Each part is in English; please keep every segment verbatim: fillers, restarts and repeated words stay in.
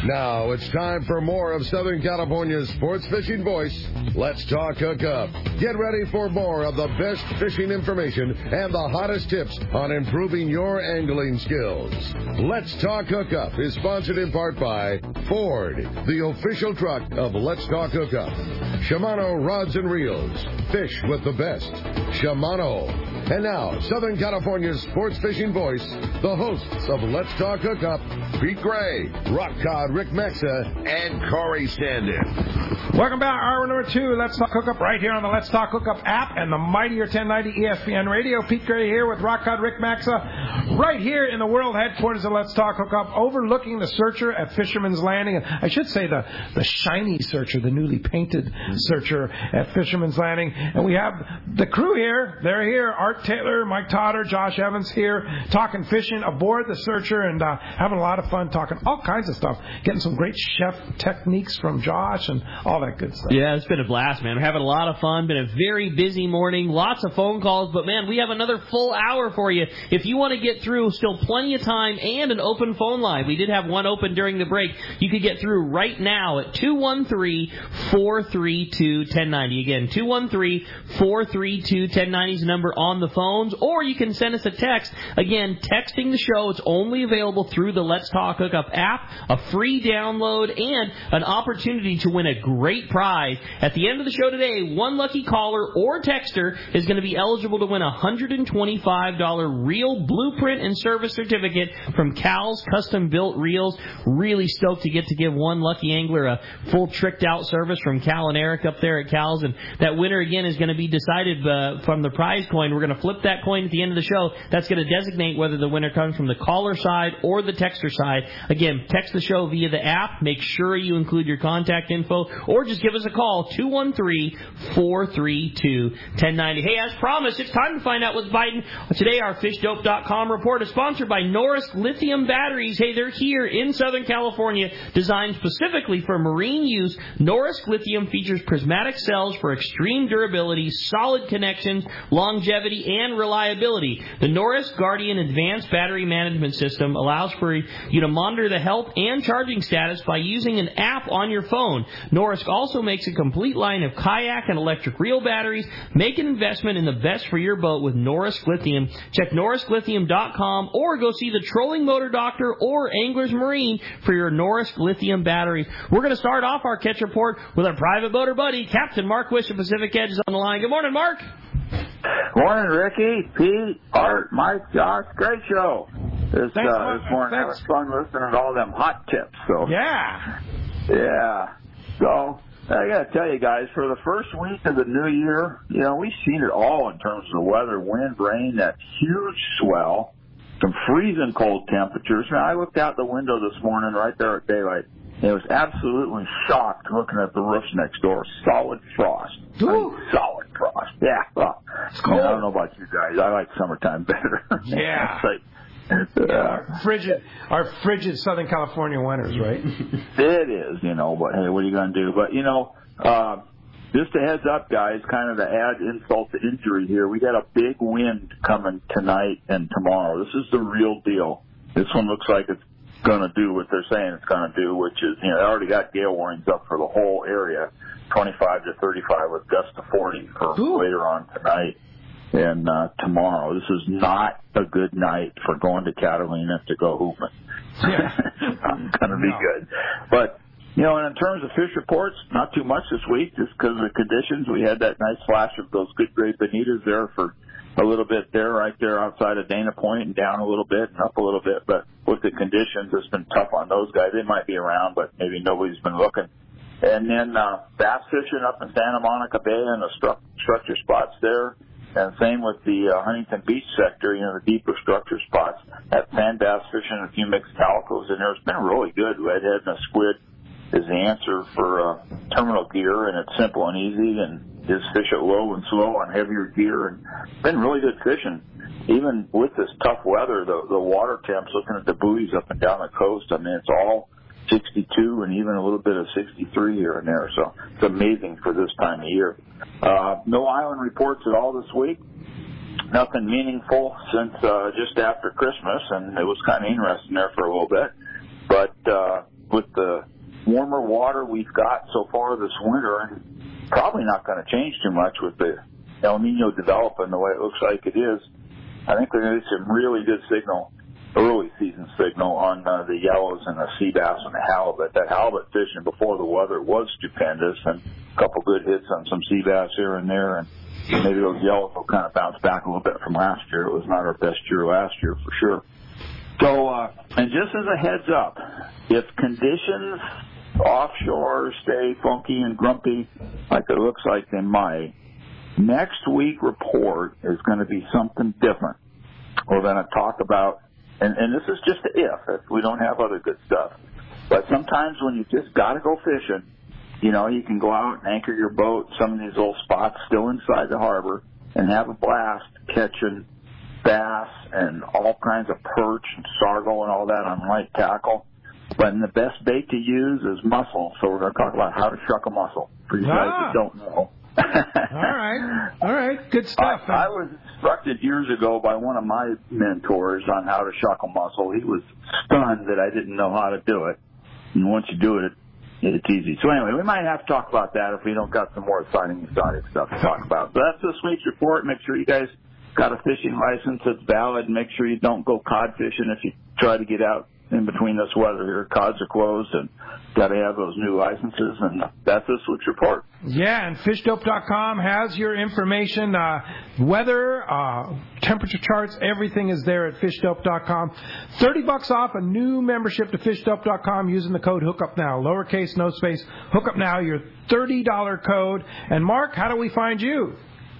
Now it's time for more of Southern California's sports fishing voice. Let's talk hookup. Get ready for more of the best fishing information and the hottest tips on improving your angling skills. Let's Talk Hookup is sponsored in part by Ford, the official truck of Let's Talk Hookup. Shimano Rods and Reels. Fish with the best. Shimano. And now, Southern California's sports fishing voice, the hosts of Let's Talk Hookup, Pete Gray, Rock Cod Rick Mexa, and Corey Sandin. Welcome back, hour number two, Let's Talk Hookup, right here on the Let's Talk Hookup app and the mightier ten ninety E S P N Radio. Pete Gray here with Rock Cod Rick Mexa, right here in the world headquarters of Let's Talk Hookup, overlooking the Searcher at Fisherman's Landing. I should say the, the shiny Searcher, the newly painted Searcher at Fisherman's Landing. And we have the crew here. They're here. Art Taylor, Mike Totter, Josh Evans here, talking fishing aboard the Searcher and uh, having a lot of fun, talking all kinds of stuff, getting some great chef techniques from Josh and all that good stuff. Yeah, it's been a blast, man. We're having a lot of fun. Been a very busy morning, lots of phone calls, but man, we have another full hour for you. If you want to get through, still plenty of time and an open phone line. We did have one open during the break. You could get through right now at two one three, four three two, one zero nine zero. Again, two one three, four three two, one zero nine zero is the number on the phones, or you can send us a text. Again, texting the show, it's only available through the Let's Talk Hookup app, a free download, and an opportunity to win a great prize. At the end of the show today, one lucky caller or texter is going to be eligible to win a one hundred twenty-five dollars reel blueprint and service certificate from Cal's Custom Built Reels. Really stoked to get to give one lucky angler a full tricked out service from Cal and Eric up there at Cal's, and that winner again is going to be decided uh, from the prize coin. We're going to flip that coin at the end of the show. That's going to designate whether the winner comes from the caller side or the texter side. Again, text the show via the app. Make sure you include your contact info, or just give us a call, two one three, four three two, one zero nine zero. Hey, as promised, it's time to find out what's biting. Today, our fish dope dot com report is sponsored by Norris Lithium Batteries. Hey, they're here in Southern California, designed specifically for marine use. Norris Lithium features prismatic cells for extreme durability, solid connections, longevity, and reliability. The Norris Guardian Advanced Battery Management System allows for you to monitor the health and charging status by using an app on your phone. Norris also makes a complete line of kayak and electric reel batteries. Make an investment in the best for your boat with Norris Lithium. Check norris lithium dot com or go see the Trolling Motor Doctor or Anglers Marine for your Norris Lithium batteries. We're going to start off our catch report with our private boater buddy, Captain Mark Wish of Pacific Edge is on the line. Good morning, Mark. Morning, Ricky, Pete, Art, Mike, Josh. Great show this, Thanks, uh, this morning. It was fun listening to all them hot tips. So Yeah. Yeah. So I got to tell you guys, for the first week of the new year, you know, we've seen it all in terms of the weather, wind, rain, that huge swell, some freezing cold temperatures. Now, I looked out the window this morning right there at daylight. And I was absolutely shocked looking at the roofs next door. Solid frost. I mean, solid frost. Yeah. Well, it's cold. I don't know about you guys. I like summertime better. Yeah. Like, yeah. Our frigid, our frigid Southern California winters, right? It is, you know, but hey, what are you going to do? But, you know, uh, just a heads up, guys, kind of to add insult to injury here, we got a big wind coming tonight and tomorrow. This is the real deal. This one looks like it's going to do what they're saying it's going to do, which is, you know, they already got gale warnings up for the whole area, twenty-five to thirty-five with gusts to forty for Ooh. later on tonight and uh, tomorrow. This is not a good night for going to Catalina to go hooping. Yeah. Not going to be no. good. But, you know, and in terms of fish reports, not too much this week just because of the conditions. We had that nice flash of those good gray bonitas there for a little bit there, right there outside of Dana Point, and down a little bit and up a little bit. But with the conditions, it's been tough on those guys. They might be around, but maybe nobody's been looking. And then uh, bass fishing up in Santa Monica Bay and the stru- structure spots there. And same with the uh, Huntington Beach sector, you know, the deeper structure spots. That sand bass fishing, a few mixed calicos in there. It's been really good. Redhead and a squid is the answer for uh, terminal gear, and it's simple and easy, and just fish it low and slow on heavier gear, and it's been really good fishing. Even with this tough weather, the, the water temps, looking at the buoys up and down the coast, I mean, it's all sixty-two and even a little bit of sixty-three here and there, so it's amazing for this time of year. Uh, no island reports at all this week. Nothing meaningful since uh, just after Christmas, and it was kind of interesting there for a little bit. But uh, with the warmer water we've got so far this winter, probably not going to change too much with the El Nino developing the way it looks like it is. I think we're going to get some really good signal, early season signal on uh, the yellows and the sea bass and the halibut. That halibut fishing before the weather was stupendous, and a couple good hits on some sea bass here and there, and maybe those yellows will kind of bounce back a little bit from last year. It was not our best year last year for sure. So, uh, and just as a heads up, if conditions offshore stay funky and grumpy like it looks like they might, next week report is going to be something different. We're going to talk about, and, and this is just a if, if we don't have other good stuff. But sometimes when you just got to go fishing, you know, you can go out and anchor your boat, some of these old spots still inside the harbor, and have a blast catching bass and all kinds of perch and sargo and all that on light tackle. But the best bait to use is mussel. So we're going to talk about how to shuck a mussel for you guys ah. that don't know. all right. All right. Good stuff. I, I was instructed years ago by one of my mentors on how to shuck a mussel. He was stunned that I didn't know how to do it. And once you do it, it's easy. So anyway, we might have to talk about that if we don't got some more exciting, exotic stuff to talk about. So that's this week's report. Make sure you guys got a fishing license that's valid. Make sure you don't go cod fishing if you try to get out in between this weather here. Cods are closed, and got to have those new licenses, and that's this week's report. Yeah, and fish dope dot com has your information, uh, weather, uh, temperature charts, everything is there at fish dope dot com. thirty bucks off a new membership to fish dope dot com using the code HOOKUPNOW, lowercase, no space, HOOKUPNOW, your thirty dollars code. And Mark, how do we find you?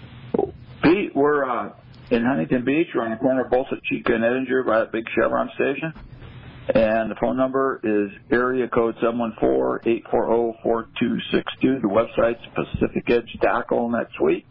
Pete, we're uh, in Huntington Beach. We're on the corner of Bolsa Chica and Edinger by that big Chevron station. And the phone number is area code seven one four, eight four zero, four two six two. The website's Pacific Edge Tackle, and that's sweet.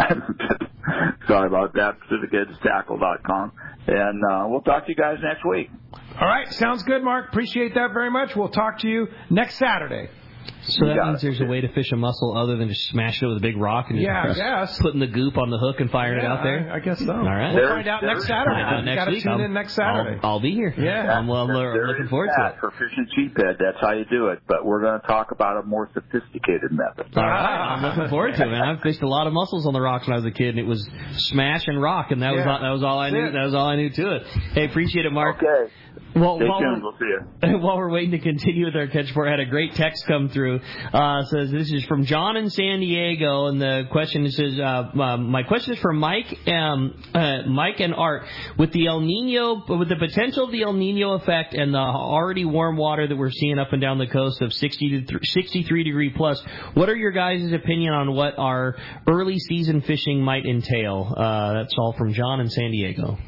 Sorry about that, pacific edge tackle dot com. And uh, we'll talk to you guys next week. All right, sounds good, Mark. Appreciate that very much. We'll talk to you next Saturday. So that means there's a way to fish a mussel other than just smash it with a big rock and yeah, just yes. putting the goop on the hook and firing yeah, it out there? I, I guess so. All right. We'll find out next Saturday. Find out next you got to week. tune I'll, in next Saturday. I'll, I'll be here. Yeah. I'm well, there, looking forward to it. For fishing sheephead, that's how you do it. But we're going to talk about a more sophisticated method. All right. I'm looking forward to it, man. I've fished a lot of mussels on the rocks when I was a kid, and it was smash and rock, and that was yeah. all, that was all I knew. That's That was all I knew to it. Hey, appreciate it, Mark. Okay. Well, Stay while, tuned. we're, We'll see you. while we're waiting to continue with our catch report, I had a great text come through. Uh, says this is from John in San Diego, and the question says, uh, uh, my question is for Mike, um, uh, Mike and Art. With the El Nino, with the potential of the El Nino effect and the already warm water that we're seeing up and down the coast of sixty to sixty-three degree plus, what are your guys' opinion on what our early season fishing might entail? Uh, that's all from John in San Diego.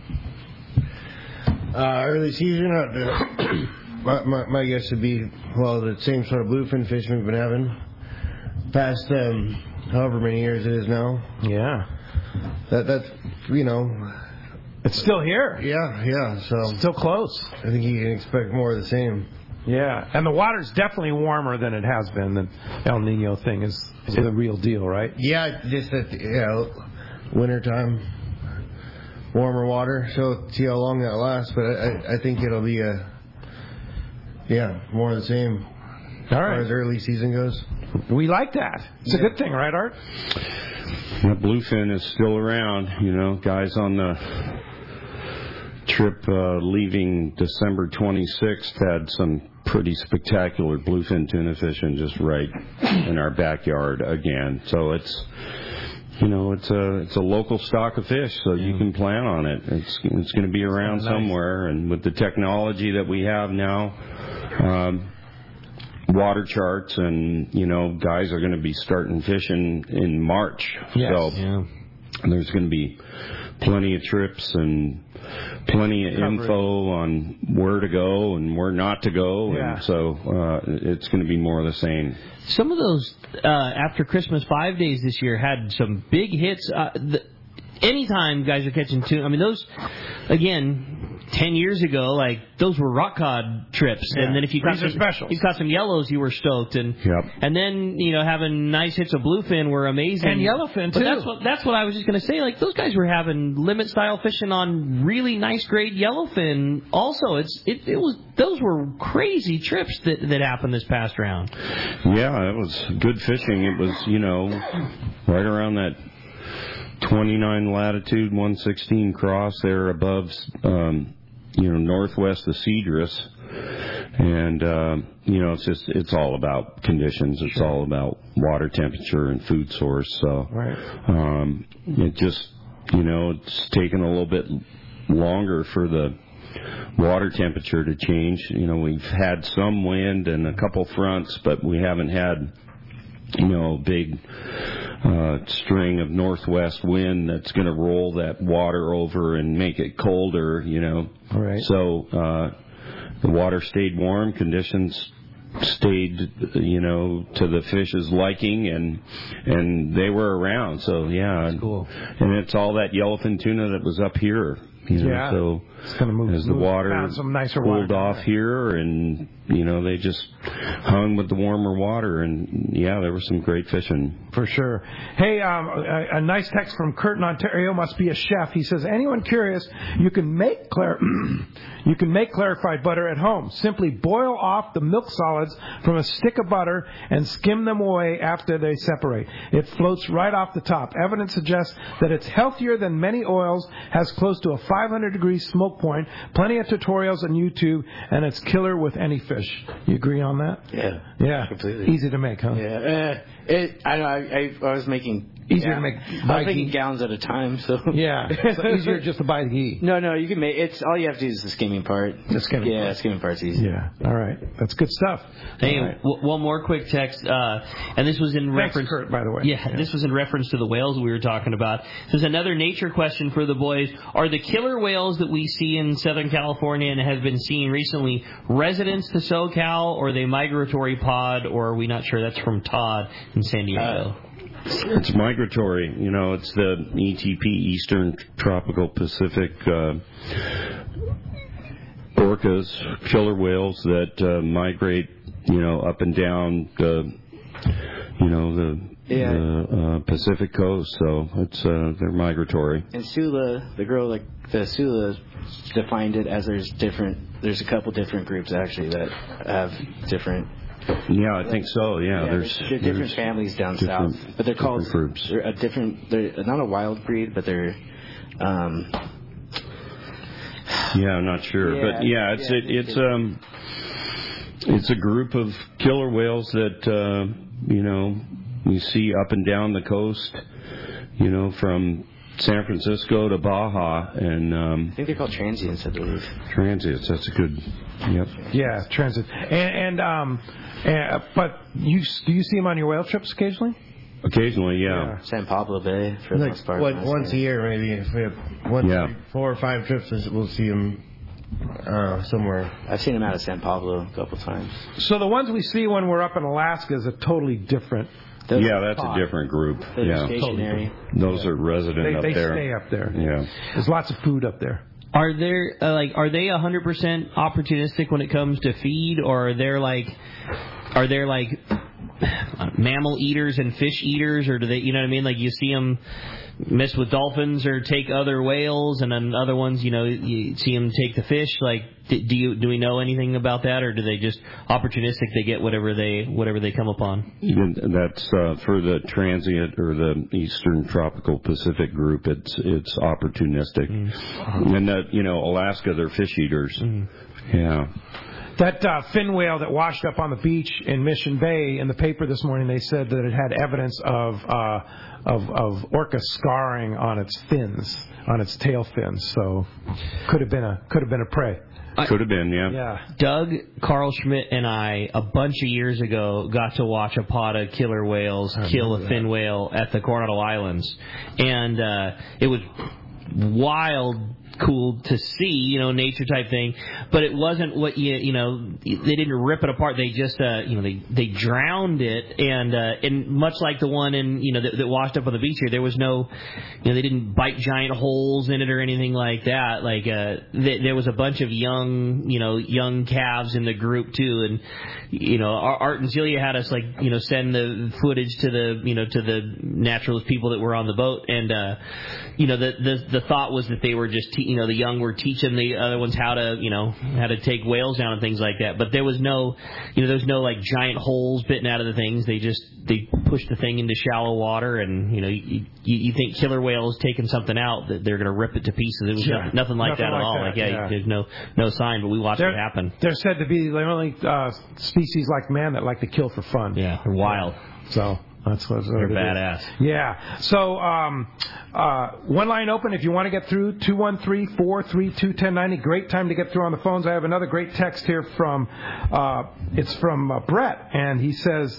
Uh, early season, uh, my, my, my guess would be, well, the same sort of bluefin fishing we've been having past um, however many years it is now. Yeah. That That's, you know... It's still here. Yeah, yeah. So still close. I think you can expect more of the same. Yeah, and the water's definitely warmer than it has been. The El Nino thing is, is the real deal, right? Yeah, just that, yeah, wintertime. Warmer water, so see how long that lasts. But I, I think it'll be a, yeah, more of the same. All right. As far as early season goes. We like that. It's yeah. a good thing, right, Art? That bluefin is still around. You know, guys on the trip uh, leaving December twenty-sixth had some pretty spectacular bluefin tuna fishing just right in our backyard again. So it's. You know, it's a it's a local stock of fish, so you can plan on it. It's it's going to be around nice. somewhere, and with the technology that we have now, um, water charts, and you know, guys are going to be starting fishing in March. Yes. So yeah. there's going to be plenty of trips and plenty of Coverage. info on where to go and where not to go, yeah. and so uh, it's going to be more of the same. Some of those uh, after Christmas five days this year had some big hits. Uh, the, anytime guys are catching tuna, I mean those again. ten years ago, like those were rock cod trips, Yeah. and then if you caught These are some, specials. you caught some yellows, you were stoked, and Yep. and then you know having nice hits of bluefin were amazing, And yellowfin, But too. that's what that's what I was just gonna say. Like those guys were having limit style fishing on really nice grade yellowfin. Also, it's it, it was those were crazy trips that that happened this past round. Yeah, it was good fishing. It was, you know, right around that twenty-nine latitude, one sixteen cross there above, um, you know, northwest of Cedrus. And, uh, you know, it's just, it's all about conditions. It's Sure. all about water temperature and food source. So, Right. um, it just, you know, it's taken a little bit longer for the water temperature to change. You know, we've had some wind and a couple fronts, but we haven't had, you know, a big uh, string of northwest wind that's going to roll that water over and make it colder, you know. All right. So uh, the water stayed warm, conditions stayed, you know, to the fish's liking, and and they were around. So yeah, That's cool. And it's all that yellowfin tuna that was up here. You know, Yeah. so It's gonna move. as the move, water found some nicer cooled water. off here, and you know they just hung with the warmer water, and yeah, there was some great fishing. For sure. Hey, um, a, a nice text from Kurt in Ontario. Must be a chef. He says, anyone curious, you can make clar- you can make clarified butter at home. Simply boil off the milk solids from a stick of butter and skim them away after they separate. It floats right off the top. Evidence suggests that it's healthier than many oils, has close to a five hundred degree smoke point, plenty of tutorials on YouTube, and it's killer with any fish. You agree on that? Yeah. Yeah. Completely. Easy to make, huh? Yeah. Uh, it, I know. I, I, I was making. Easier yeah, to make I by was making heat. gallons at a time, so. Yeah. So easier just to buy the ghee. No, no. You can make. It's all you have to do is the skimming part. The skimming Yeah, part. skimming part's easy. Yeah. All right. That's good stuff. Hey, All right. w- one more quick text, uh, and this was in Thanks, reference. Kurt, by the way. Yeah, Yeah. this was in reference to the whales we were talking about. There's another nature question for the boys. Are the killer whales that we see in Southern California and have been seen recently residents to SoCal, or are they migratory pod, or are we not sure? That's from Todd in San Diego. Uh, It's migratory, you know. It's the E T P, Eastern Tropical Pacific uh, orcas, killer whales that uh, migrate, you know, up and down the, you know, the, Yeah. the uh, Pacific coast. So it's uh, they're migratory. And Sula, the girl, like the Sula, defined it as there's different. There's a couple different groups actually that have different. Yeah, I think so. Yeah, Yeah, there's, they're different there's families down different- south, but they're called different groups. They're a different. They're not a wild breed, but they're. Um, Yeah, I'm not sure, Yeah, but yeah, it's yeah, it, it's um it's a group of killer whales that uh, you know you see up and down the coast, you know, from San Francisco to Baja, and um, I think they're called transients, I believe. transits. That's a good. Yep. Yeah, transit. And, and um, uh, but you do you see them on your whale trips occasionally? Occasionally, yeah. San Pablo Bay for the Like most part. what, last once a year. year, maybe. If we have once Yeah. every four or five trips, we'll see them uh, somewhere. I've seen them out of San Pablo a couple times. So the ones we see when we're up in Alaska is a totally different. Those, Yeah, that's a different group. those Yeah, are stationary. those are resident They, up they there. stay up there. Yeah. There's lots of food up there. Are there uh, like are they one hundred percent opportunistic when it comes to feed, or are there like are there like mammal eaters and fish eaters, or do they, you know what I mean? Like you see them mess with dolphins or take other whales, and then other ones, you know, you see them take the fish. Like, do you do we know anything about that, or do they just opportunistic? They get whatever they whatever they come upon. And that's uh, for the transient or the Eastern Tropical Pacific group. It's it's opportunistic, Mm. and that you know Alaska, they're fish eaters. Mm. Yeah. That uh, fin whale that washed up on the beach in Mission Bay, in the paper this morning, they said that it had evidence of uh, of, of orca scarring on its fins, on its tail fins. So could have been a could have been a prey. Could have been, yeah. Yeah. Doug, Carl Schmidt, and I, a bunch of years ago, got to watch a pod of killer whales kill a fin whale at the Coronado Islands. And uh, it was wild cool to see, you know, nature type thing. But it wasn't what you you know they didn't rip it apart. They just uh, you know they they drowned it, and uh, and much like the one in you know that, that washed up on the beach here, there was no you know they didn't bite giant holes in it or anything like that. Like uh, th- there was a bunch of young you know young calves in the group too, and you know Art and Celia had us like you know send the footage to the you know to the naturalist people that were on the boat, and uh, you know the, the the thought was that they were just te- you know the young were teaching the other ones how to you know how to take whales down and things like that. But there was no you know there was no like giant holes bitten out of the things. They just they pushed the thing into shallow water, and you know you, you, you think killer whales taking something out that they're going to rip it to pieces. It was Yeah. nothing, nothing like Nothing that like at all. that, Like yeah, yeah. there's no no sign, but we watched They're- it happen. They're said to be the only uh, species like man that like to kill for fun. Yeah, they're wild. So that's what They're it is. badass. Yeah. So um, uh, one line open if you want to get through, two one three, four three two, one zero nine zero. Great time to get through on the phones. I have another great text here from, uh, it's from uh, Brett, and he says,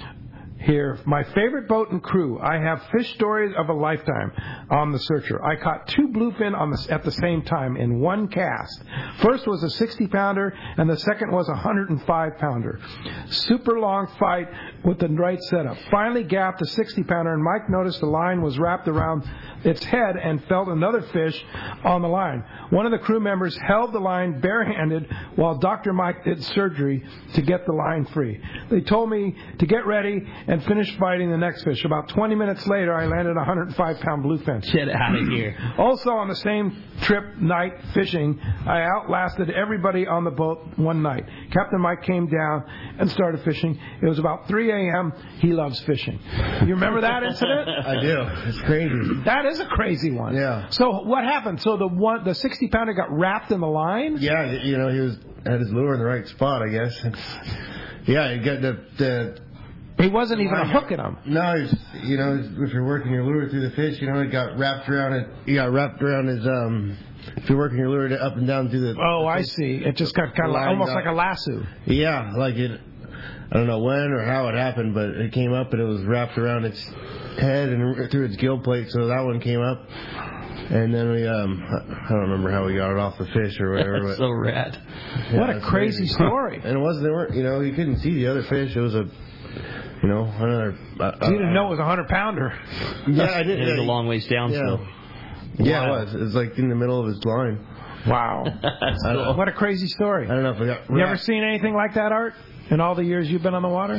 here, my favorite boat and crew. I have fish stories of a lifetime on the Searcher. I caught two bluefin on the, at the same time in one cast. First was a sixty pounder, and the second was a one hundred five pounder. Super long fight with the right setup. Finally gapped a sixty pounder, and Mike noticed the line was wrapped around its head and felt another fish on the line. One of the crew members held the line barehanded while Doctor Mike did surgery to get the line free. They told me to get ready and finish fighting the next fish. About twenty minutes later, I landed a one hundred five pound bluefin. Get out of here. Also on the same trip night fishing, I outlasted everybody on the boat one night. Captain Mike came down and started fishing. It was about three a.m. He loves fishing. You remember that incident? I do. It's crazy. That is a crazy one. Yeah. So what happened? So the one, the sixty pounder got wrapped in the line? Yeah, you know, he was had his lure in the right spot, I guess. It's, yeah, he got the the. He wasn't even hooking them. No, he's, you know, if you're working your lure through the fish, you know, it got wrapped around it. He got wrapped around his um. If you're working your lure up and down through the. Oh, I see. It just got kind of like, almost like a lasso. Yeah, like it. I don't know when or how it happened, but it came up and it was wrapped around its head and through its gill plate, so that one came up. And then we, um, I don't remember how we got it off the fish or whatever. That's but, so rad. yeah, What a it's crazy story. And it wasn't, there weren't, you know, you couldn't see the other fish. It was a, you know, another. Uh, You didn't know it was a one hundred pounder. Yeah, I It didn't. was a long ways down Yeah. still. Yeah, Wow. it was. It was like in the middle of his line. Wow. I don't, What a crazy story. I don't know if I got. You ever seen anything like that, Art? In all the years you've been on the water?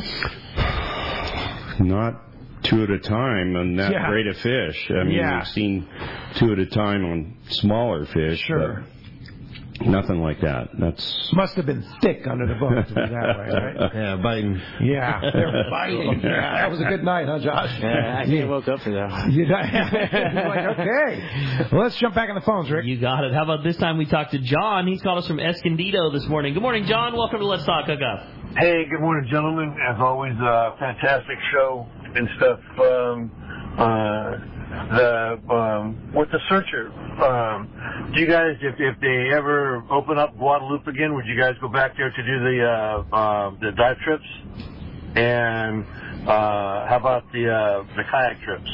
Not two at a time on that Yeah. great a fish. I mean, Yeah. we've seen two at a time on smaller fish. Sure. but Nothing like that. That's Must have been thick under the boat to be that way, right? Yeah, biting. Yeah, they were biting. Yeah, that was a good night, huh, Josh? Yeah, I can't woke up for that. You like, okay. Well, let's jump back on the phones, Rick. You got it. How about this time we talked to John? He's called us from Escondido this morning. Good morning, John. Welcome to Let's Talk Hookup. Hey, good morning, gentlemen. As always, uh, fantastic show and stuff. Um, uh, the um, with the Searcher, um, do you guys, if if they ever open up Guadalupe again, would you guys go back there to do the uh, uh, the dive trips? And uh, how about the uh, the kayak trips?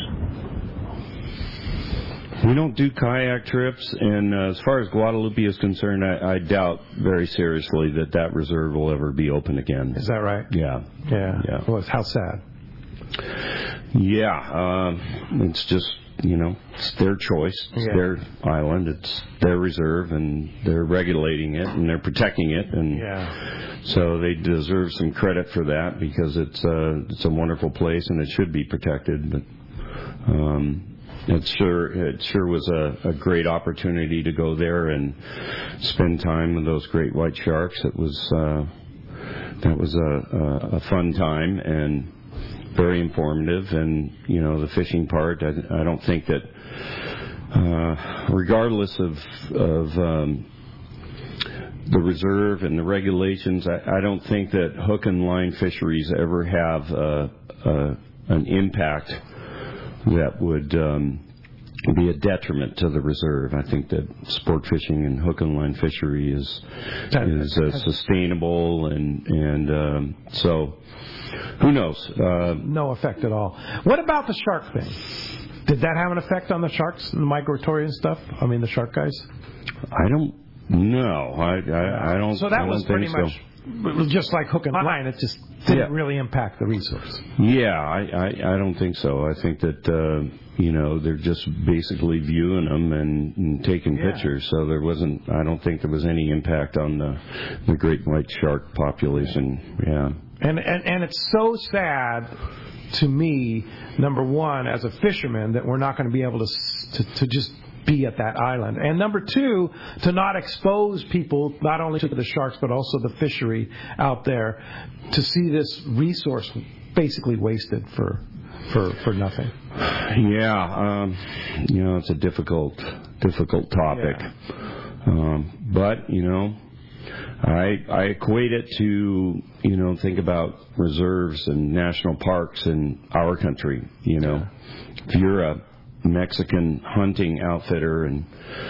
We don't do kayak trips, and uh, as far as Guadalupe is concerned, I, I doubt very seriously that that reserve will ever be open again. Is that right? Yeah. Yeah. Yeah. Well, how sad. Yeah, um, it's just, you know, it's their choice. It's Yeah. their island. It's their reserve, and they're regulating it, and they're protecting it. And Yeah. so they deserve some credit for that because it's, uh, it's a wonderful place, and it should be protected. But um, it sure it sure was a, a great opportunity to go there and spend time with those great white sharks. It was uh, that was a, a, a fun time and very informative. And you know, the fishing part, I, I don't think that uh, regardless of of um, the reserve and the regulations, I, I don't think that hook and line fisheries ever have uh, uh, an impact that would um, be a detriment to the reserve. I think that sport fishing and hook and line fishery is is uh, sustainable, and and um, so who knows? Uh, No effect at all. What about the shark thing? Did that have an effect on the sharks, the migratory and stuff? I mean, the shark guys? I don't know. I, I, I don't So that I was don't pretty think much so. just like hook and line. It just didn't Yeah. really impact the resource. Yeah, I, I, I don't think so. I think that, uh, you know, they're just basically viewing them and, and taking Yeah. pictures. So there wasn't, I don't think there was any impact on the, the great white shark population. Yeah. And, and and it's so sad to me, number one, as a fisherman, that we're not going to be able to, to to just be at that island. And number two, to not expose people, not only to the sharks, but also the fishery out there, to see this resource basically wasted for for, for nothing. Yeah, um, you know, it's a difficult, difficult topic. Yeah. Um, but, you know, I, I equate it to, you know, think about reserves and national parks in our country. You know, if you're a Mexican hunting outfitter and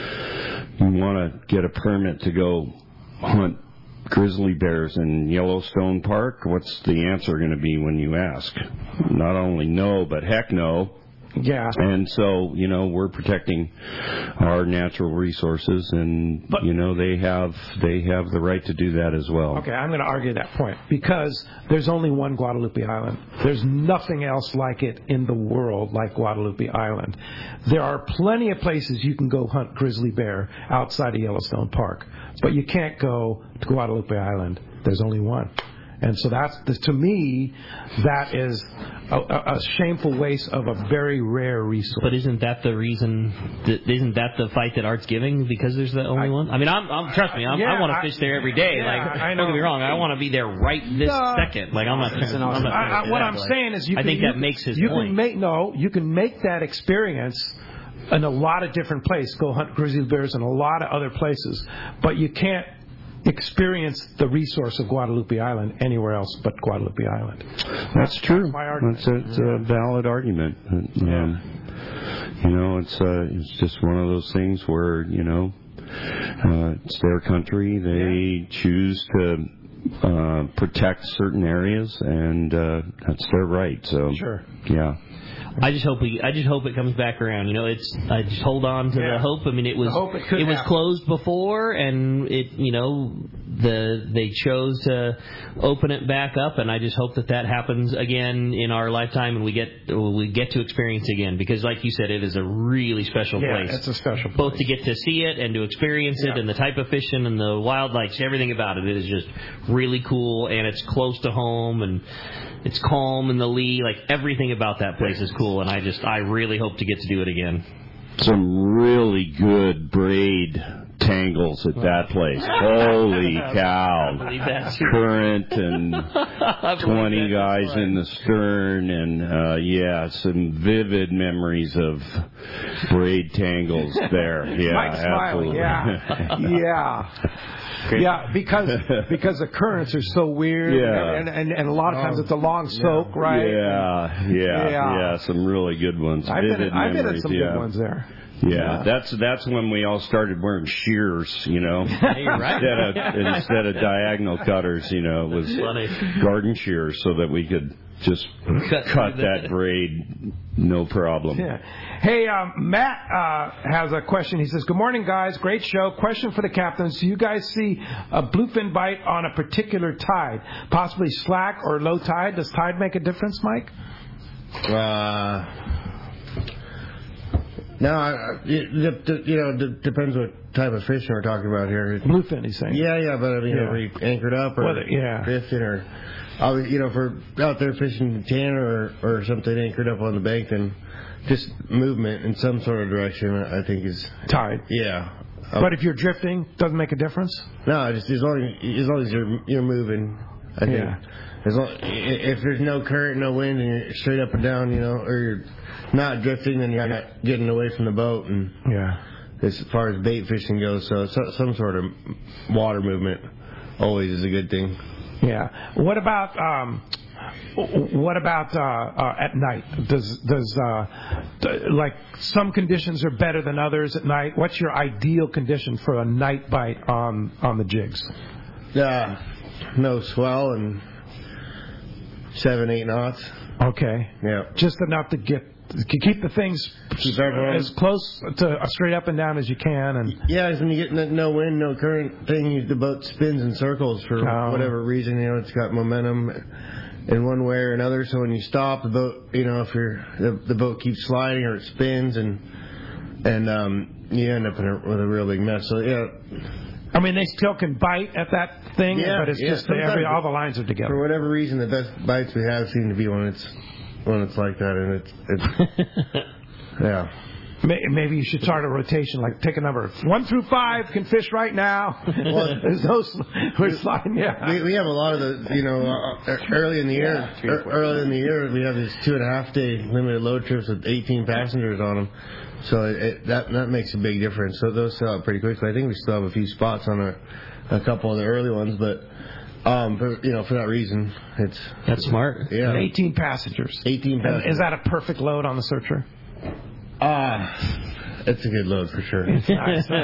you want to get a permit to go hunt grizzly bears in Yellowstone Park, what's the answer going to be when you ask? Not only no, but heck no. Yeah. And so, you know, we're protecting our natural resources, and But, you know, they have they have the right to do that as well. Okay, I'm going to argue that point because there's only one Guadalupe Island. There's nothing else like it in the world like Guadalupe Island. There are plenty of places you can go hunt grizzly bear outside of Yellowstone Park, but you can't go to Guadalupe Island. There's only one. And so that's, to me, that is a, a, a shameful waste of a very rare resource. But isn't that the reason? That, isn't that the fight that Art's giving because there's the only I, one? I mean, I'm, I'm trust me, I'm, yeah, I want I- to fish there every day. yeah, like, I don't get me know. wrong, I want to be there right this No. second. Like, I'm not. I'm not I, I, what I'm saying is, you I can, think you that can- makes his you point. Can make, no, you can make that experience in a lot of different places. Go hunt grizzly bears in a lot of other places, but you can't experience the resource of Guadalupe Island anywhere else but Guadalupe Island. That's true. That's my argument. That's a, it's a valid argument. Um, you know, it's uh, it's just one of those things where, you know, uh, it's their country. They yeah. choose to uh, protect certain areas, and uh, that's their right. So, sure. Yeah. I just hope we. I just hope it comes back around. You know, it's. I just hold on to yeah. the hope. I mean, it was. The hope it could it was happen. closed before, and it. You know, the they chose to open it back up, and I just hope that that happens again in our lifetime, and we get we get to experience it again. Because, like you said, it is a really special yeah, place. It's a special place. Both to get to see it and to experience yeah. it, and the type of fishing and the wildlife, everything about it. It is just really cool, and it's close to home, and it's calm in the lee. Like, everything about that place is cool, and I just, I really hope to get to do it again. Some really good braid tangles at that place. Holy cow. I believe that. Current and twenty guys right. in the stern, and uh, yeah, some vivid memories of braid tangles there. Yeah, Mike absolutely. Smiley, yeah. yeah. Yeah, because because the currents are so weird, Yeah. and, and and a lot of times it's a long soak, yeah. right? Yeah, yeah, Yeah. yeah, some really good ones. I've been, Vivid in, I've been in memories, some yeah. good ones there. Yeah, Yeah. that's that's when we all started wearing shears, you know, Yeah, you're right. instead of instead of diagonal cutters, you know, it was Funny. garden shears so that we could just Cut cut through that the- braid, no problem. Yeah. Hey, um, Matt uh, has a question. He says, "Good morning, guys. Great show. Question for the captains: do you guys see a bluefin bite on a particular tide, possibly slack or low tide? Does tide make a difference, Mike?" Uh, no, I, I- it, it, you know, it depends what type of fishing we're talking about here. Bluefin, he's saying. Yeah, yeah, but I mean, Yeah. are we anchored up or Whether- yeah. drifting or, I mean, you know, if we're out there fishing tanner or, or something anchored up on the bank, then just movement in some sort of direction, I think is Tide. yeah. But if you're drifting, doesn't make a difference. No, just as long as, as long as you're you're moving, I think. Yeah. As long, if there's no current, no wind, and you're straight up and down, you know, or you're not drifting, then you're not getting away from the boat. And Yeah. as far as bait fishing goes, so, so some sort of water movement always is a good thing. Yeah. What about um, what about uh, uh, at night? Does does uh, d- like some conditions are better than others at night? What's your ideal condition for a night bite on on the jigs? Uh, no swell and seven, eight knots. Okay. Yeah. Just enough to get keep the things Keep everyone- as close to uh, straight up and down as you can. And Yeah, when you get no- no wind, no current thing, the boat spins in circles for Oh. whatever reason. You know, it's got momentum in one way or another. So when you stop the boat, you know, if you're the, the boat keeps sliding or it spins, and and um, you end up in a, with a real big mess. So yeah, I mean, they still can bite at that thing, Yeah, but it's yeah, just the, every sometimes- all the lines are for together. whatever reason, the best bites we have seem to be when it's when it's like that, and it's it's yeah. May- Maybe you should start a rotation, like take a number one through five can fish right now. There's no sl- we're sliding. Yeah, We, we have a lot of the, you know, uh, early in the year, er, early in the year, we have these two and a half day limited load trips with eighteen passengers on them. So it, it, that that makes a big difference. So those sell out pretty quickly. I think we still have a few spots on a, a couple of the early ones, but um, for, you know, for that reason, it's That's smart. yeah, eighteen passengers. eighteen And passengers. is that a perfect load on the searcher? Ah, it's a good load for sure. Nice.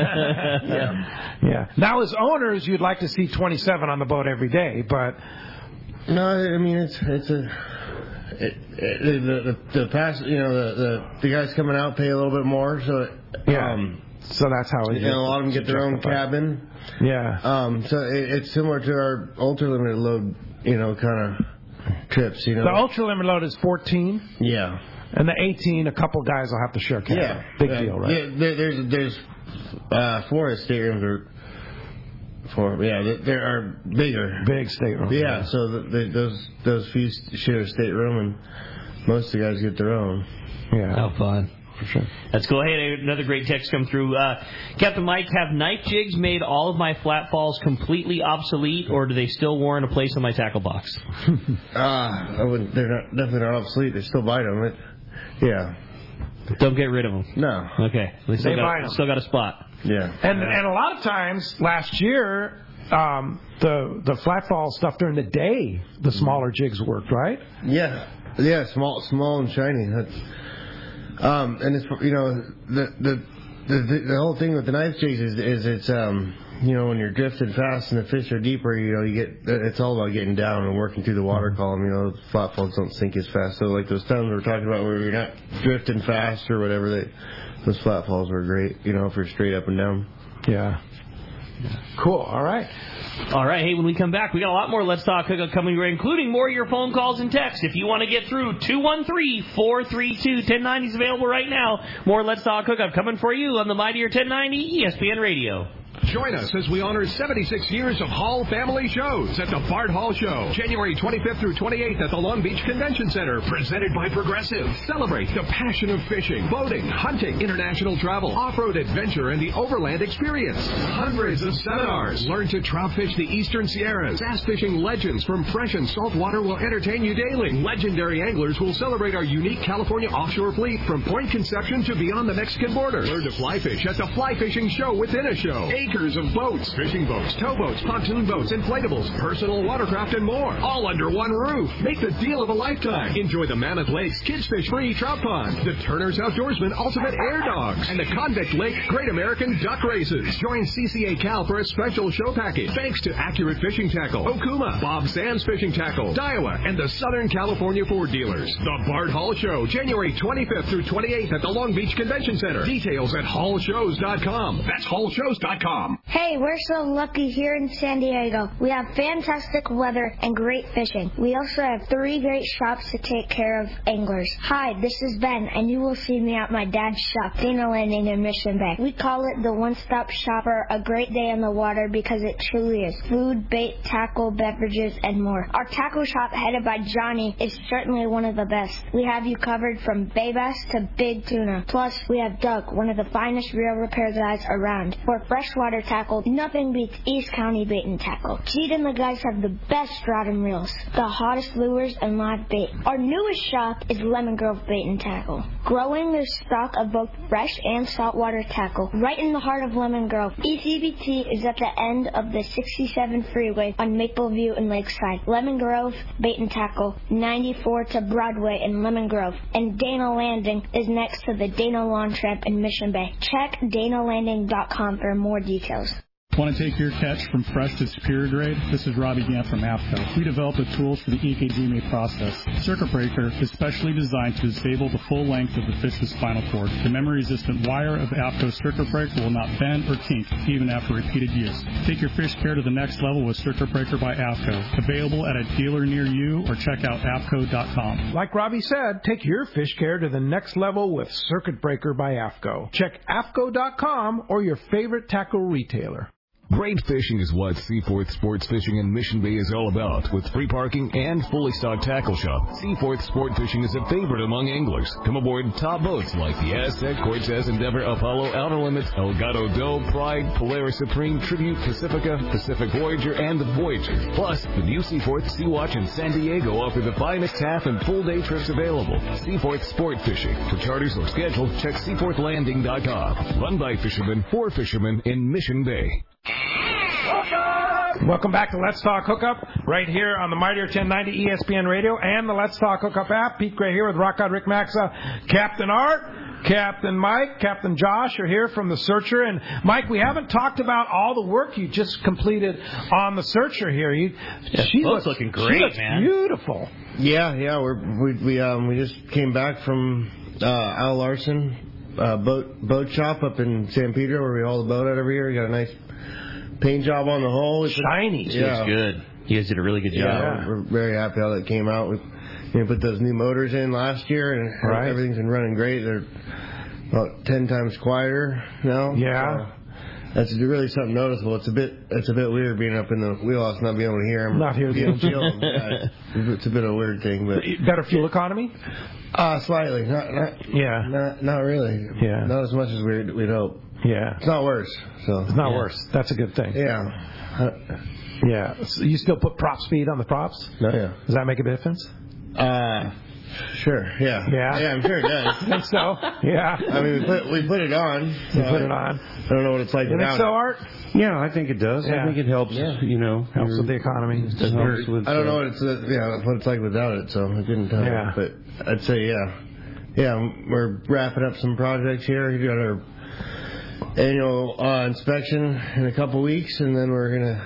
yeah. Yeah. Now, as owners, you'd like to see twenty-seven on the boat every day, but No, I mean it's it's a it, it, the the the pass you know the, the the guys coming out pay a little bit more, so it, Yeah. um, so that's how it is. and a lot of them get their own cabin. Yeah. Um, so it, it's similar to our ultra limited load, you know, kind of trips. You know. The ultra limit load is fourteen, Yeah. and the eighteen, a couple guys will have to share cabin. Yeah. Big Uh, deal, right? Yeah, there, there's there's uh, four staterooms or four. Yeah, there, there are bigger. Big stateroom. Yeah. So the, the, those those few share a stateroom, and most of the guys get their own. Yeah. How fun. For sure. Let's go ahead. Another great text come through. Uh, Captain Mike, have knife jigs made all of my flat falls completely obsolete, or do they still warrant a place in my tackle box? Ah, I wouldn't. They're not, definitely not obsolete. They still bite them. It, yeah. Don't get rid of them. No. Okay. They still, They bite got, 'em. still got a spot. Yeah. And and a lot of times last year, um, the the flat fall stuff during the day, the smaller jigs worked, right? Yeah. Yeah. Small, small and shiny. That's. Um, and it's you know the the the, the whole thing with the knife jigs is, is it's um you know when you're drifting fast and the fish are deeper, you know you get it's all about getting down and working through the water column. You know, flat falls don't sink as fast. So like those times we were talking about where you're not drifting fast or whatever, they those flat falls were great. You know, if you're straight up and down. Yeah. Cool. All right. All right. Hey, when we come back, we got a lot more Let's Talk Hookup coming your way, including more of your phone calls and texts. If you want to get through, two one three, four three two, one oh nine zero is available right now. More Let's Talk Hookup coming for you on the Mightier ten ninety E S P N Radio. Join us as we honor seventy-six years of Hall family shows at the Bart Hall Show, January twenty-fifth through twenty-eighth at the Long Beach Convention Center, presented by Progressive. Celebrate the passion of fishing, boating, hunting, international travel, off-road adventure, and the overland experience. Hundreds of seminars. Learn to trout fish the Eastern Sierras. Bass fishing legends from fresh and salt water will entertain you daily. Legendary anglers will celebrate our unique California offshore fleet from Point Conception to beyond the Mexican border. Learn to fly fish at the Fly Fishing Show within a show. Acres of boats, fishing boats, towboats, pontoon boats, inflatables, personal watercraft, and more. All under one roof. Make the deal of a lifetime. Enjoy the Mammoth Lakes Kids Fish Free Trout Pond, the Turner's Outdoorsman Ultimate Air Dogs, and the Convict Lake Great American Duck Races. Join C C A Cal for a special show package. Thanks to Accurate Fishing Tackle, Okuma, Bob Sands Fishing Tackle, Daiwa, and the Southern California Ford dealers. The Bart Hall Show, January twenty-fifth through twenty-eighth at the Long Beach Convention Center. Details at hall shows dot com. That's hall shows dot com. Hey, we're so lucky here in San Diego. We have fantastic weather and great fishing. We also have three great shops to take care of anglers. Hi, this is Ben, and you will see me at my dad's shop, Dana Landing in Mission Bay. We call it the one-stop shop for a great day on the water because it truly is. Food, bait, tackle, beverages, and more. Our tackle shop, headed by Johnny, is certainly one of the best. We have you covered from bay bass to big tuna. Plus, we have Doug, one of the finest reel repair guys around. For freshwater tackle, nothing beats East County Bait and Tackle. Gene and the guys have the best rod and reels, the hottest lures, and live bait. Our newest shop is Lemon Grove Bait and Tackle, growing their stock of both fresh and saltwater tackle right in the heart of Lemon Grove. E C B T is at the end of the sixty-seven freeway on Mapleview and Lakeside. Lemon Grove Bait and Tackle, ninety-four to Broadway in Lemon Grove, and Dana Landing is next to the Dana Lawn Tramp in Mission Bay. Check dana landing dot com for more details. Want to take your catch from fresh to superior grade? This is Robbie Gant from AFCO. We developed the tools for the E K G M A process. Circuit Breaker is specially designed to disable the full length of the fish's spinal cord. The memory-resistant wire of AFCO Circuit Breaker will not bend or kink even after repeated use. Take your fish care to the next level with Circuit Breaker by AFCO. Available at a dealer near you or check out A F C O dot com. Like Robbie said, take your fish care to the next level with Circuit Breaker by AFCO. Check A F C O dot com or your favorite tackle retailer. Great fishing is what Seaforth Sports Fishing in Mission Bay is all about. With free parking and fully stocked tackle shop, Seaforth Sport Fishing is a favorite among anglers. Come aboard top boats like the Aztec, Cortez, Endeavor, Apollo, Outer Limits, Elgato Doe, Pride, Polaris Supreme, Tribute, Pacifica, Pacific Voyager, and the Voyager. Plus, the new Seaforth Sea Watch in San Diego offer the finest half and full day trips available. Seaforth Sport Fishing. For charters or schedule, check seaforth landing dot com. Run by fishermen for fishermen in Mission Bay. Welcome back to Let's Talk Hookup, right here on the Mightier ten ninety E S P N Radio and the Let's Talk Hookup app. Pete Gray here with Rock God Rick Maxa, Captain Art, Captain Mike, Captain Josh are here from the Searcher. And Mike, we haven't talked about all the work you just completed on the Searcher here. You, yeah, she looks looks looking great, she looks man. Beautiful. Yeah, yeah. We're, we we um we just came back from uh, Al Larson uh, boat boat shop up in San Pedro where we haul the boat out every year. We got a nice paint job on the hull. Shiny. It yeah. looks good. You guys did a really good job. Yeah, we're very happy how that came out. We you know, put those new motors in last year, and right. everything's been running great. They're about ten times quieter now. Yeah. So that's really something noticeable. It's a bit it's a bit weird being up in the wheelhouse, not being able to hear them. Not hear them. Yeah, it's a bit of a weird thing, but better fuel economy. Uh slightly. Not, not yeah. Not not really. Yeah. Not as much as we'd we'd hope. Yeah. It's not worse. So it's not yeah. worse. That's a good thing. Yeah. Uh, yeah. So you still put prop speed on the props? No, yeah. Does that make a difference? Uh Sure, yeah. Yeah? Yeah, I'm sure it does. I think so? Yeah. I mean, we put, we put it on. So you put it on? I don't know what it's like you without think so, Art? Yeah, I think it does. Yeah. I think it helps, yeah. you know. Helps with the economy. It helps with, I don't know what it's, uh, yeah, what it's like without it, so I couldn't tell yeah. you. But I'd say, yeah. Yeah, we're wrapping up some projects here. We got our annual uh, inspection in a couple weeks, and then we're going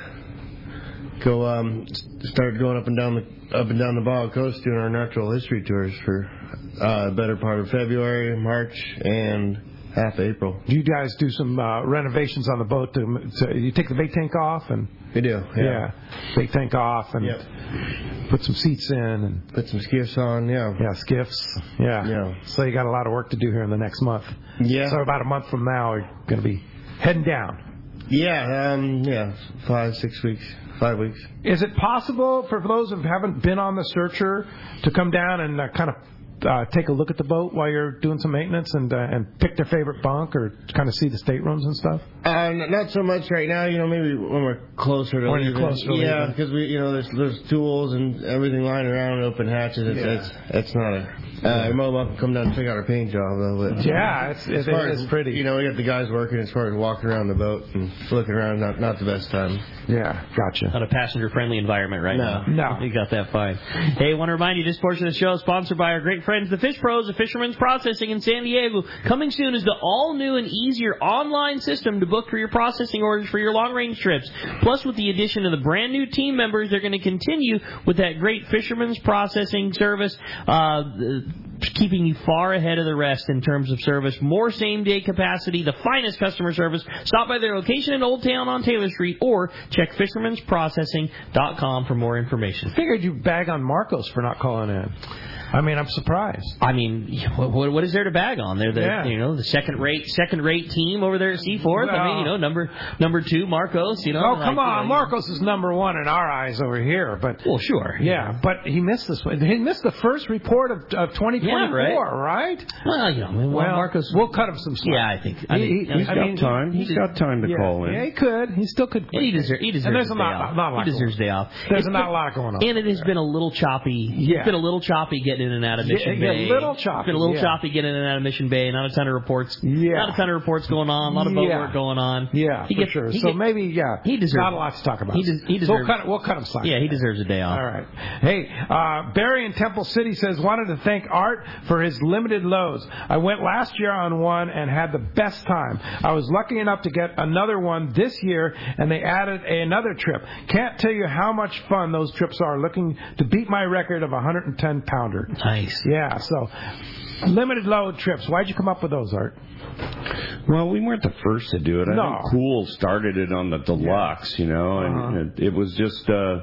to go um, start going up and down the up and down the Baja Coast doing our natural history tours for uh, the better part of February, March, and half April. Do you guys do some uh, renovations on the boat? To, to you take the bait tank off and we do. Yeah, yeah. Bait tank off and yep. put some seats in and put some skiffs on. Yeah, yeah, skiffs. Yeah, yeah. So you got a lot of work to do here in the next month. Yeah. So about a month from now, you're going to be heading down. Yeah, um, yeah, five, six weeks. Five weeks. Is it possible for those who haven't been on the Searcher to come down and uh, kind of uh, take a look at the boat while you're doing some maintenance and uh, and pick their favorite bunk or kind of see the staterooms and stuff? Uh, not so much right now. You know, maybe when we're closer to when leaving. You're closer to yeah, leaving. because we, you know, there's there's tools and everything lying around, open hatches. It's yeah. it's, it's not a. Uh, you're more welcome to come down and check out our paint job though. But, yeah, it's it, it is pretty. You know, we got the guys working as far as walking around the boat and looking around. Not not the best time. Yeah, gotcha. Not a passenger-friendly environment right no. now. No. You got that fine. Hey, I want to remind you, this portion of the show is sponsored by our great friends, the Fish Pros of Fisherman's Processing in San Diego. Coming soon is the all-new and easier online system to book for your processing orders for your long-range trips. Plus, with the addition of the brand-new team members, they're going to continue with that great Fisherman's Processing service, uh, keeping you far ahead of the rest in terms of service. More same-day capacity, the finest customer service. Stop by their location in Old Town on Taylor Street or check fishermans processing dot com for more information. Figured you'd bag on Marcos for not calling in. I mean, I'm surprised. I mean, what, what is there to bag on? They're the yeah. you know the second rate second rate team over there at Seaforth. Well, I mean, you know, number number two, Marcos. You know. Oh, like, come on, you know, Marcos is number one in our eyes over here. But well, sure. Yeah, but he missed this one. He missed the first report of, of twenty twenty-four, yeah, right? right? Well, you know, well, well, Marcos. We'll cut him some slack. Yeah, I think. I he, mean, he, he's I got mean, time. He's he, got time to yeah, call in. Yeah, he could. He still could. Yeah, he deserves. He deserves. And there's a a day lot, off. not a lot He deserves day off. There's it's, not a lot going on. And it has been a little choppy. Yeah. It's been a little choppy getting in and out of Mission yeah, Bay. Yeah, little choppy. It's been a little yeah. choppy getting in and out of Mission Bay. Not a ton of reports. Yeah. Not a ton of reports going on. A lot of boat yeah. work going on. Yeah, he for gets, sure. He so gets, maybe, yeah. He deserves. Not a lot to talk about. He, des- he deserves. So we'll cut, we'll cut him slack. Yeah, he deserves a day off. All right. Hey, uh, Barry in Temple City says, wanted to thank Art Art for his limited loads. I went last year on one and had the best time. I was lucky enough to get another one this year, and they added a, another trip. Can't tell you how much fun those trips are, looking to beat my record of a one hundred ten pounder. Nice. Yeah, so limited load trips. Why'd you come up with those, Art? Well, we weren't the first to do it. I No. think Cool started it on the deluxe, you know, and Uh-huh. it, it was just, uh,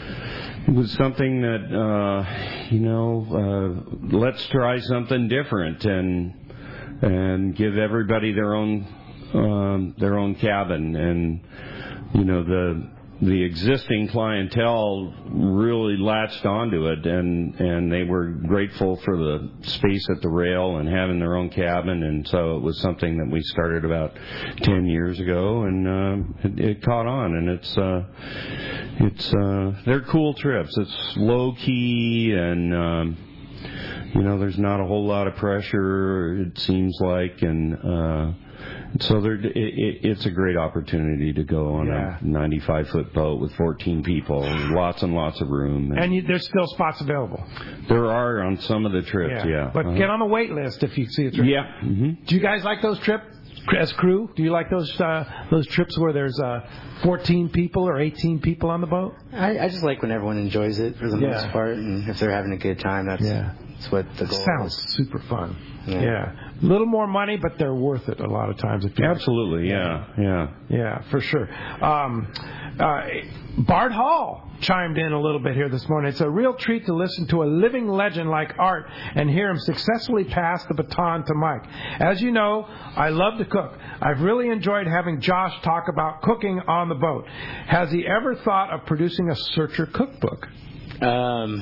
it was something that, uh, you know, uh, let's try something different and and give everybody their own um, their own cabin, and you know the. The existing clientele really latched onto it, and, and they were grateful for the space at the rail and having their own cabin, and so it was something that we started about ten years ago, and uh, it, it caught on, and it's uh, it's uh, they're cool trips. It's low key, and um, you know there's not a whole lot of pressure, it seems like, and. Uh, So there, it, it, it's a great opportunity to go on Yeah. a ninety-five foot boat with fourteen people, lots and lots of room. And you, there's still spots available. There are on some of the trips, yeah. But Uh-huh. get on the wait list if you see a trip. Yeah. Mm-hmm. Do you guys like those trips as crew? Do you like those uh, those trips where there's uh, fourteen people or eighteen people on the boat? I, I just like when everyone enjoys it for the Yeah. most part, and if they're having a good time, that's, Yeah. that's what the goal Sounds is. super fun. Yeah. Yeah. A little more money, but they're worth it a lot of times. If you Absolutely, yeah, yeah. Yeah, for sure. Um, uh, Bart Hall chimed in a little bit here this morning. It's a real treat to listen to a living legend like Art and hear him successfully pass the baton to Mike. As you know, I love to cook. I've really enjoyed having Josh talk about cooking on the boat. Has he ever thought of producing a Searcher cookbook? Um,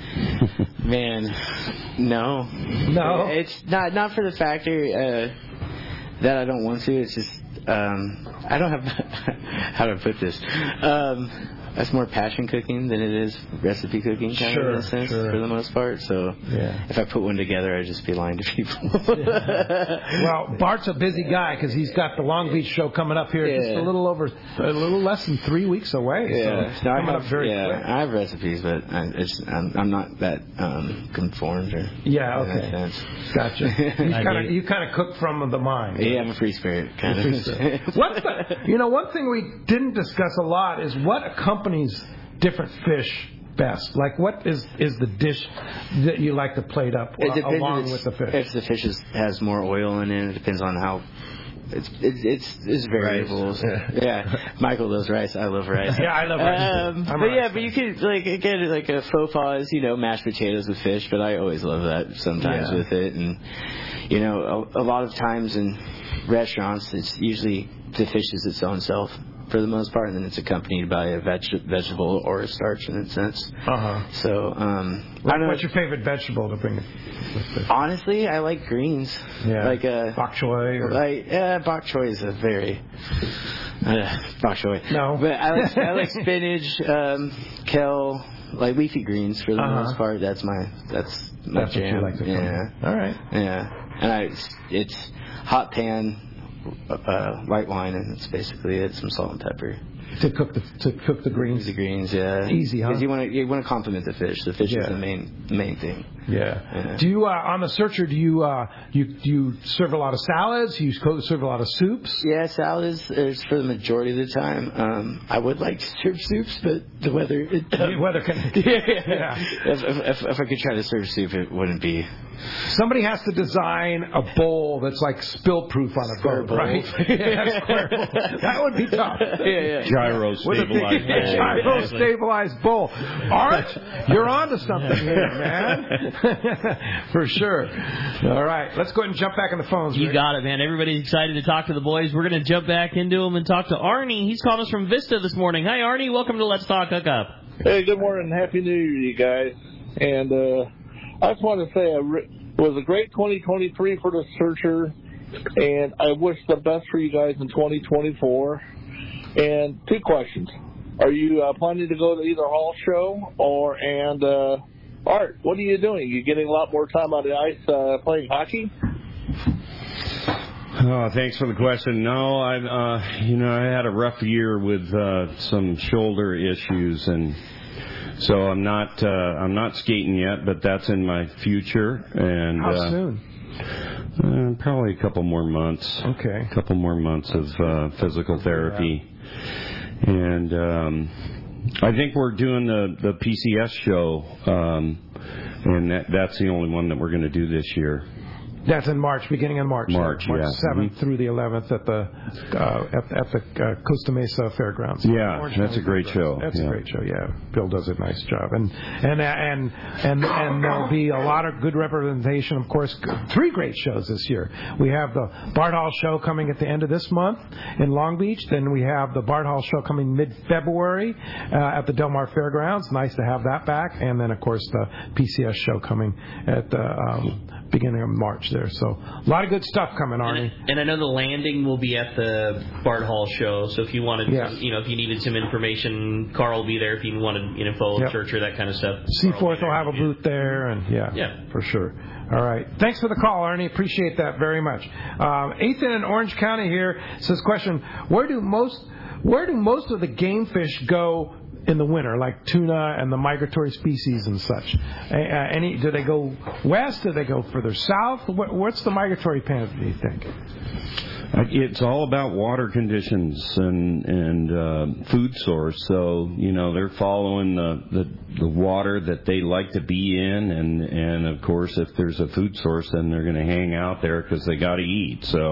man, no, no. It's not not for the factor uh, that I don't want to. It's just um, I don't have how to put this. Um, that's more passion cooking than it is recipe cooking, kind Sure, of in a sense, sure. for the most part. So Yeah. if I put one together, I'd just be lying to people. Well, Bart's a busy guy because he's got the Long Beach show coming up here just Yeah. a little over, a little less than three weeks away. Yeah, So it's no, I coming have, up very yeah, quick. I have recipes, but I, it's, I'm, I'm not that um, conformed. Or, Yeah, in that okay. sense. Gotcha. You kind of you kind of cook from the mind. Yeah, I'm a free spirit, kind Free of. spirit. What's the, you know, one thing we didn't discuss a lot is what accompanies different fish best. Like, what is is the dish that you like to plate up It uh, depends along if with the fish? If the fish is, has more oil in it, it depends on how. It's it's it's, it's variables. Rice. Yeah, Michael loves rice. I love rice. Yeah, I love rice, Um, too. I'm but a yeah, rice but you could like again like a faux pas is, you know, mashed potatoes with fish. But I always love that sometimes Yeah. with it, and you know a, a lot of times in restaurants it's usually the fish is its own self for the most part, and then it's accompanied by a veg- vegetable or a starch in a sense. Uh huh. So um, I What, don't know. what's your favorite vegetable to bring with fish? Honestly, I like greens. Yeah. Like uh Bok choy or like yeah, bok choy is a very uh, bok choy. No. But I like I like spinach, um, kale, like leafy greens for the Uh-huh. most part. That's my that's my That's what jam. you like to cook. Yeah. All right. Yeah. And I it's, it's hot pan, uh, white wine, and it's basically it. Some salt and pepper. To cook the to cook the greens. The greens, yeah. Easy, huh? Because you want to you want to complement the fish. The fish Yeah. is the main main thing. Yeah. Yeah. Do you uh, on the Searcher? Do you uh, you do you serve a lot of salads? You co- serve a lot of soups? Yeah, salad is, is for the majority of the time. Um, I would like to serve soups, but the weather. It, The weather can. yeah, Yeah. If, if, if I could try to serve soup, it wouldn't be. Somebody has to design a bowl that's like spill proof on a Square boat, bowl. right? Yeah, square bowl. That would be tough. Yeah, yeah. Gyro With a big stabilized. Yeah, gyro exactly. stabilized bowl. Art, you're onto something here, man. For sure. All right, let's go ahead and jump back on the phones. You Rick. got it, man. Everybody's excited to talk to the boys. We're going to jump back into them and talk to Arnie. He's calling us from Vista this morning. Hi, Arnie. Welcome to Let's Talk Hookup. Hey, good morning. Happy New Year, you guys. And uh, I just want to say I re- it was a great twenty twenty-three for the Searcher, and I wish the best for you guys in twenty twenty-four. And two questions. Are you uh, planning to go to either Hall show or, and, uh, Art, what are you doing? You getting a lot more time on the ice uh, playing hockey? Oh, thanks for the question. No, I, uh, you know, I had a rough year with uh, some shoulder issues, and So I'm not uh, I'm not skating yet, but that's in my future. And how uh, soon? Uh, probably a couple more months. Okay. A couple more months of uh, physical therapy. Yeah. And um, I think we're doing the, the P C S show, um, and that, that's the only one that we're going to do this year. That's in March, beginning in March. March, March yeah. seventh Mm-hmm. through the eleventh at the uh, at, at the uh, Costa Mesa Fairgrounds. Yeah, Orange that's County a great Fairgrounds. show. That's yeah. a great show. Yeah, Bill does a nice job, and and and and and there'll be a lot of good representation. Of course, three great shows this year. We have the Bart Hall show coming at the end of this month in Long Beach. Then we have the Bart Hall show coming mid-February uh, at the Del Mar Fairgrounds. Nice to have that back. And then of course the P C S show coming at the um, beginning of March there. So a lot of good stuff coming, Arnie. And, and I know the landing will be at the Bart Hall show. So if you wanted, yeah. you know, if you needed some information, Carl will be there. If you wanted info, yep. church or that kind of stuff. Seaforth will have a booth there, and yeah, yeah, for sure. All right. Thanks for the call, Arnie. Appreciate that very much. Um, Ethan in Orange County here says, question: Where do most where do most of the game fish go in the winter, like tuna and the migratory species and such? Uh, any? Do they go west? Do they go further south? What, what's the migratory pattern, do you think? It's all about water conditions and and uh, food source. So you know they're following the, the the water that they like to be in, and and of course if there's a food source, then they're going to hang out there because they got to eat. So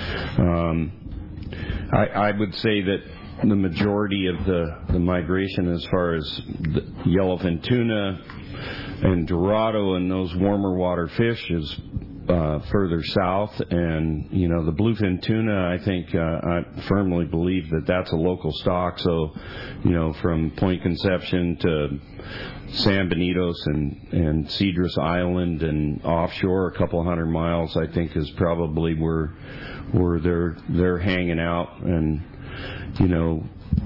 um, I, I would say that the majority of the, the migration as far as the yellowfin tuna and Dorado and those warmer water fish is uh, further south. And, you know, the bluefin tuna, I think, uh, I firmly believe that that's a local stock. So, you know, from Point Conception to San Benitos and, and Cedros Island and offshore a couple hundred miles, I think is probably where where they're they're hanging out. And you know,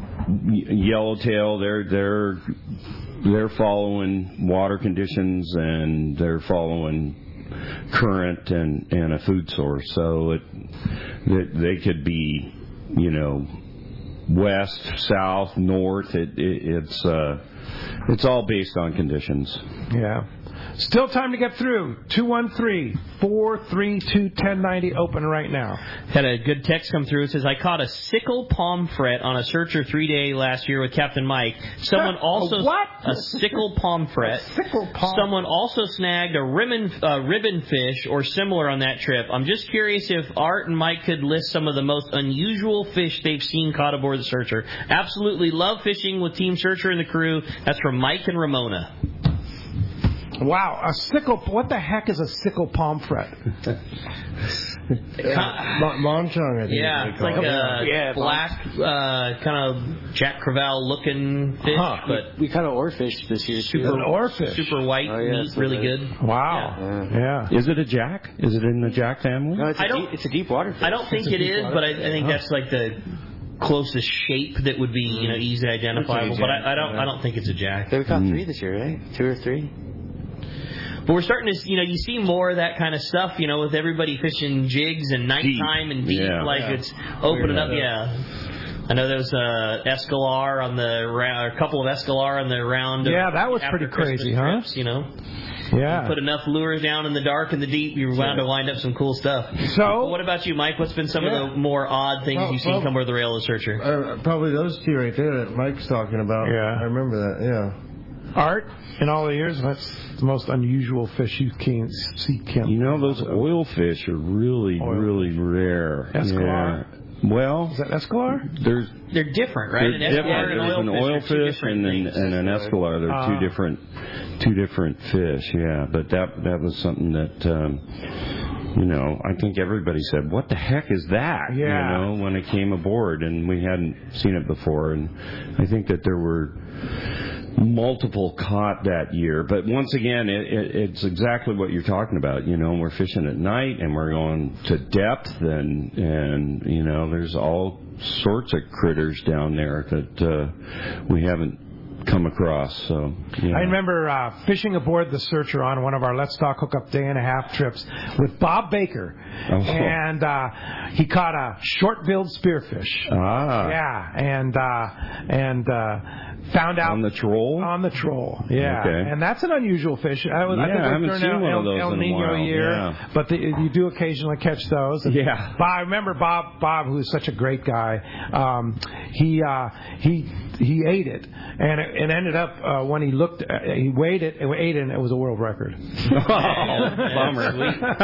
yellowtail, they're they're they're following water conditions and they're following current and, and a food source. So it they, they could be, you know, west, south, north. It, it it's uh, it's all based on conditions. Yeah. Still time to get through. two one three, four three two, one zero nine zero open right now. Had a good text come through. It says, I caught a sickle pomfret on a searcher three-day last year with Captain Mike. Someone also... A what? A sickle pomfret. A sickle pom. Someone also snagged a ribbon, uh, ribbon fish or similar on that trip. I'm just curious if Art and Mike could list some of the most unusual fish they've seen caught aboard the searcher. Absolutely love fishing with Team Searcher and the crew. That's from Mike and Ramona. Wow, a sickle. What the heck is a sickle pomfret? Monchong, I think. Yeah, it's like a yeah, black, uh, kind of Jack Crevalle looking fish, Huh. but We caught an oarfish this year, too. An oarfish. super white, Oh, yeah, meat, so really the- good. Wow. Yeah. Is it a jack? Is it in the jack family? No, it's I a, don't- deep, it's a deep water fish. I don't think it is, but I, I think that's like the closest shape that would be, you know, easily identifiable. But I, I don't, I don't think it's a jack. So we caught Mm. three this year, right? Two or three? But we're starting to, you know, you see more of that kind of stuff, you know, with everybody fishing jigs and nighttime and deep, Yeah. like Yeah. it's opening up. Yeah. I know there's a Escalar on the round, a couple of Escalar on the round. Yeah, of that was after pretty Christmas crazy, huh? trips, you know. Yeah. Put enough lures down in the dark and the deep, you're bound to wind up some cool stuff. So, What about you, Mike? What's been some Yeah. of the more odd things Well, you've seen well, come over the rail of the Searcher? Uh, probably those two right there that Mike's talking about. Yeah. I remember that, yeah. Art, in all the years, that's the most unusual fish you can see. Kim. You know, those oil fish are really, Oil really rare. Escalar? Yeah. Well, Is that Escalar? there's They're different, right? They're An Escalar different. and There's an an oilfish oil are two fish different and an, things. and an Escalar. They're Uh-huh. two different, two different fish. Yeah, but that that was something that um, you know I think everybody said, "What the heck is that?" Yeah. You know, when it came aboard, and we hadn't seen it before. And I think that there were multiple caught that year. But once again, it, it, it's exactly what you're talking about. You know, we're fishing at night and we're going to depth, and and you know, there's all sorts of critters down there that uh, we haven't come across. So yeah. I remember uh, fishing aboard the Searcher on one of our Let's Talk Hookup day and a half trips with Bob Baker, Oh. and uh, he caught a short-billed spearfish. Ah. Yeah, and uh, and uh, Found out on the troll. On the troll, yeah. Okay. And that's an unusual fish. I, was, yeah, I think I haven't during seen El, one of El, those El in a Nino while. year, Yeah. but the, you do occasionally catch those. And Yeah. Bob, I remember Bob. Bob, who's such a great guy. Um, he uh, he he ate it, and it, it ended up uh, when he looked, uh, he weighed it, and ate it, and it was a world record. Oh, bummer.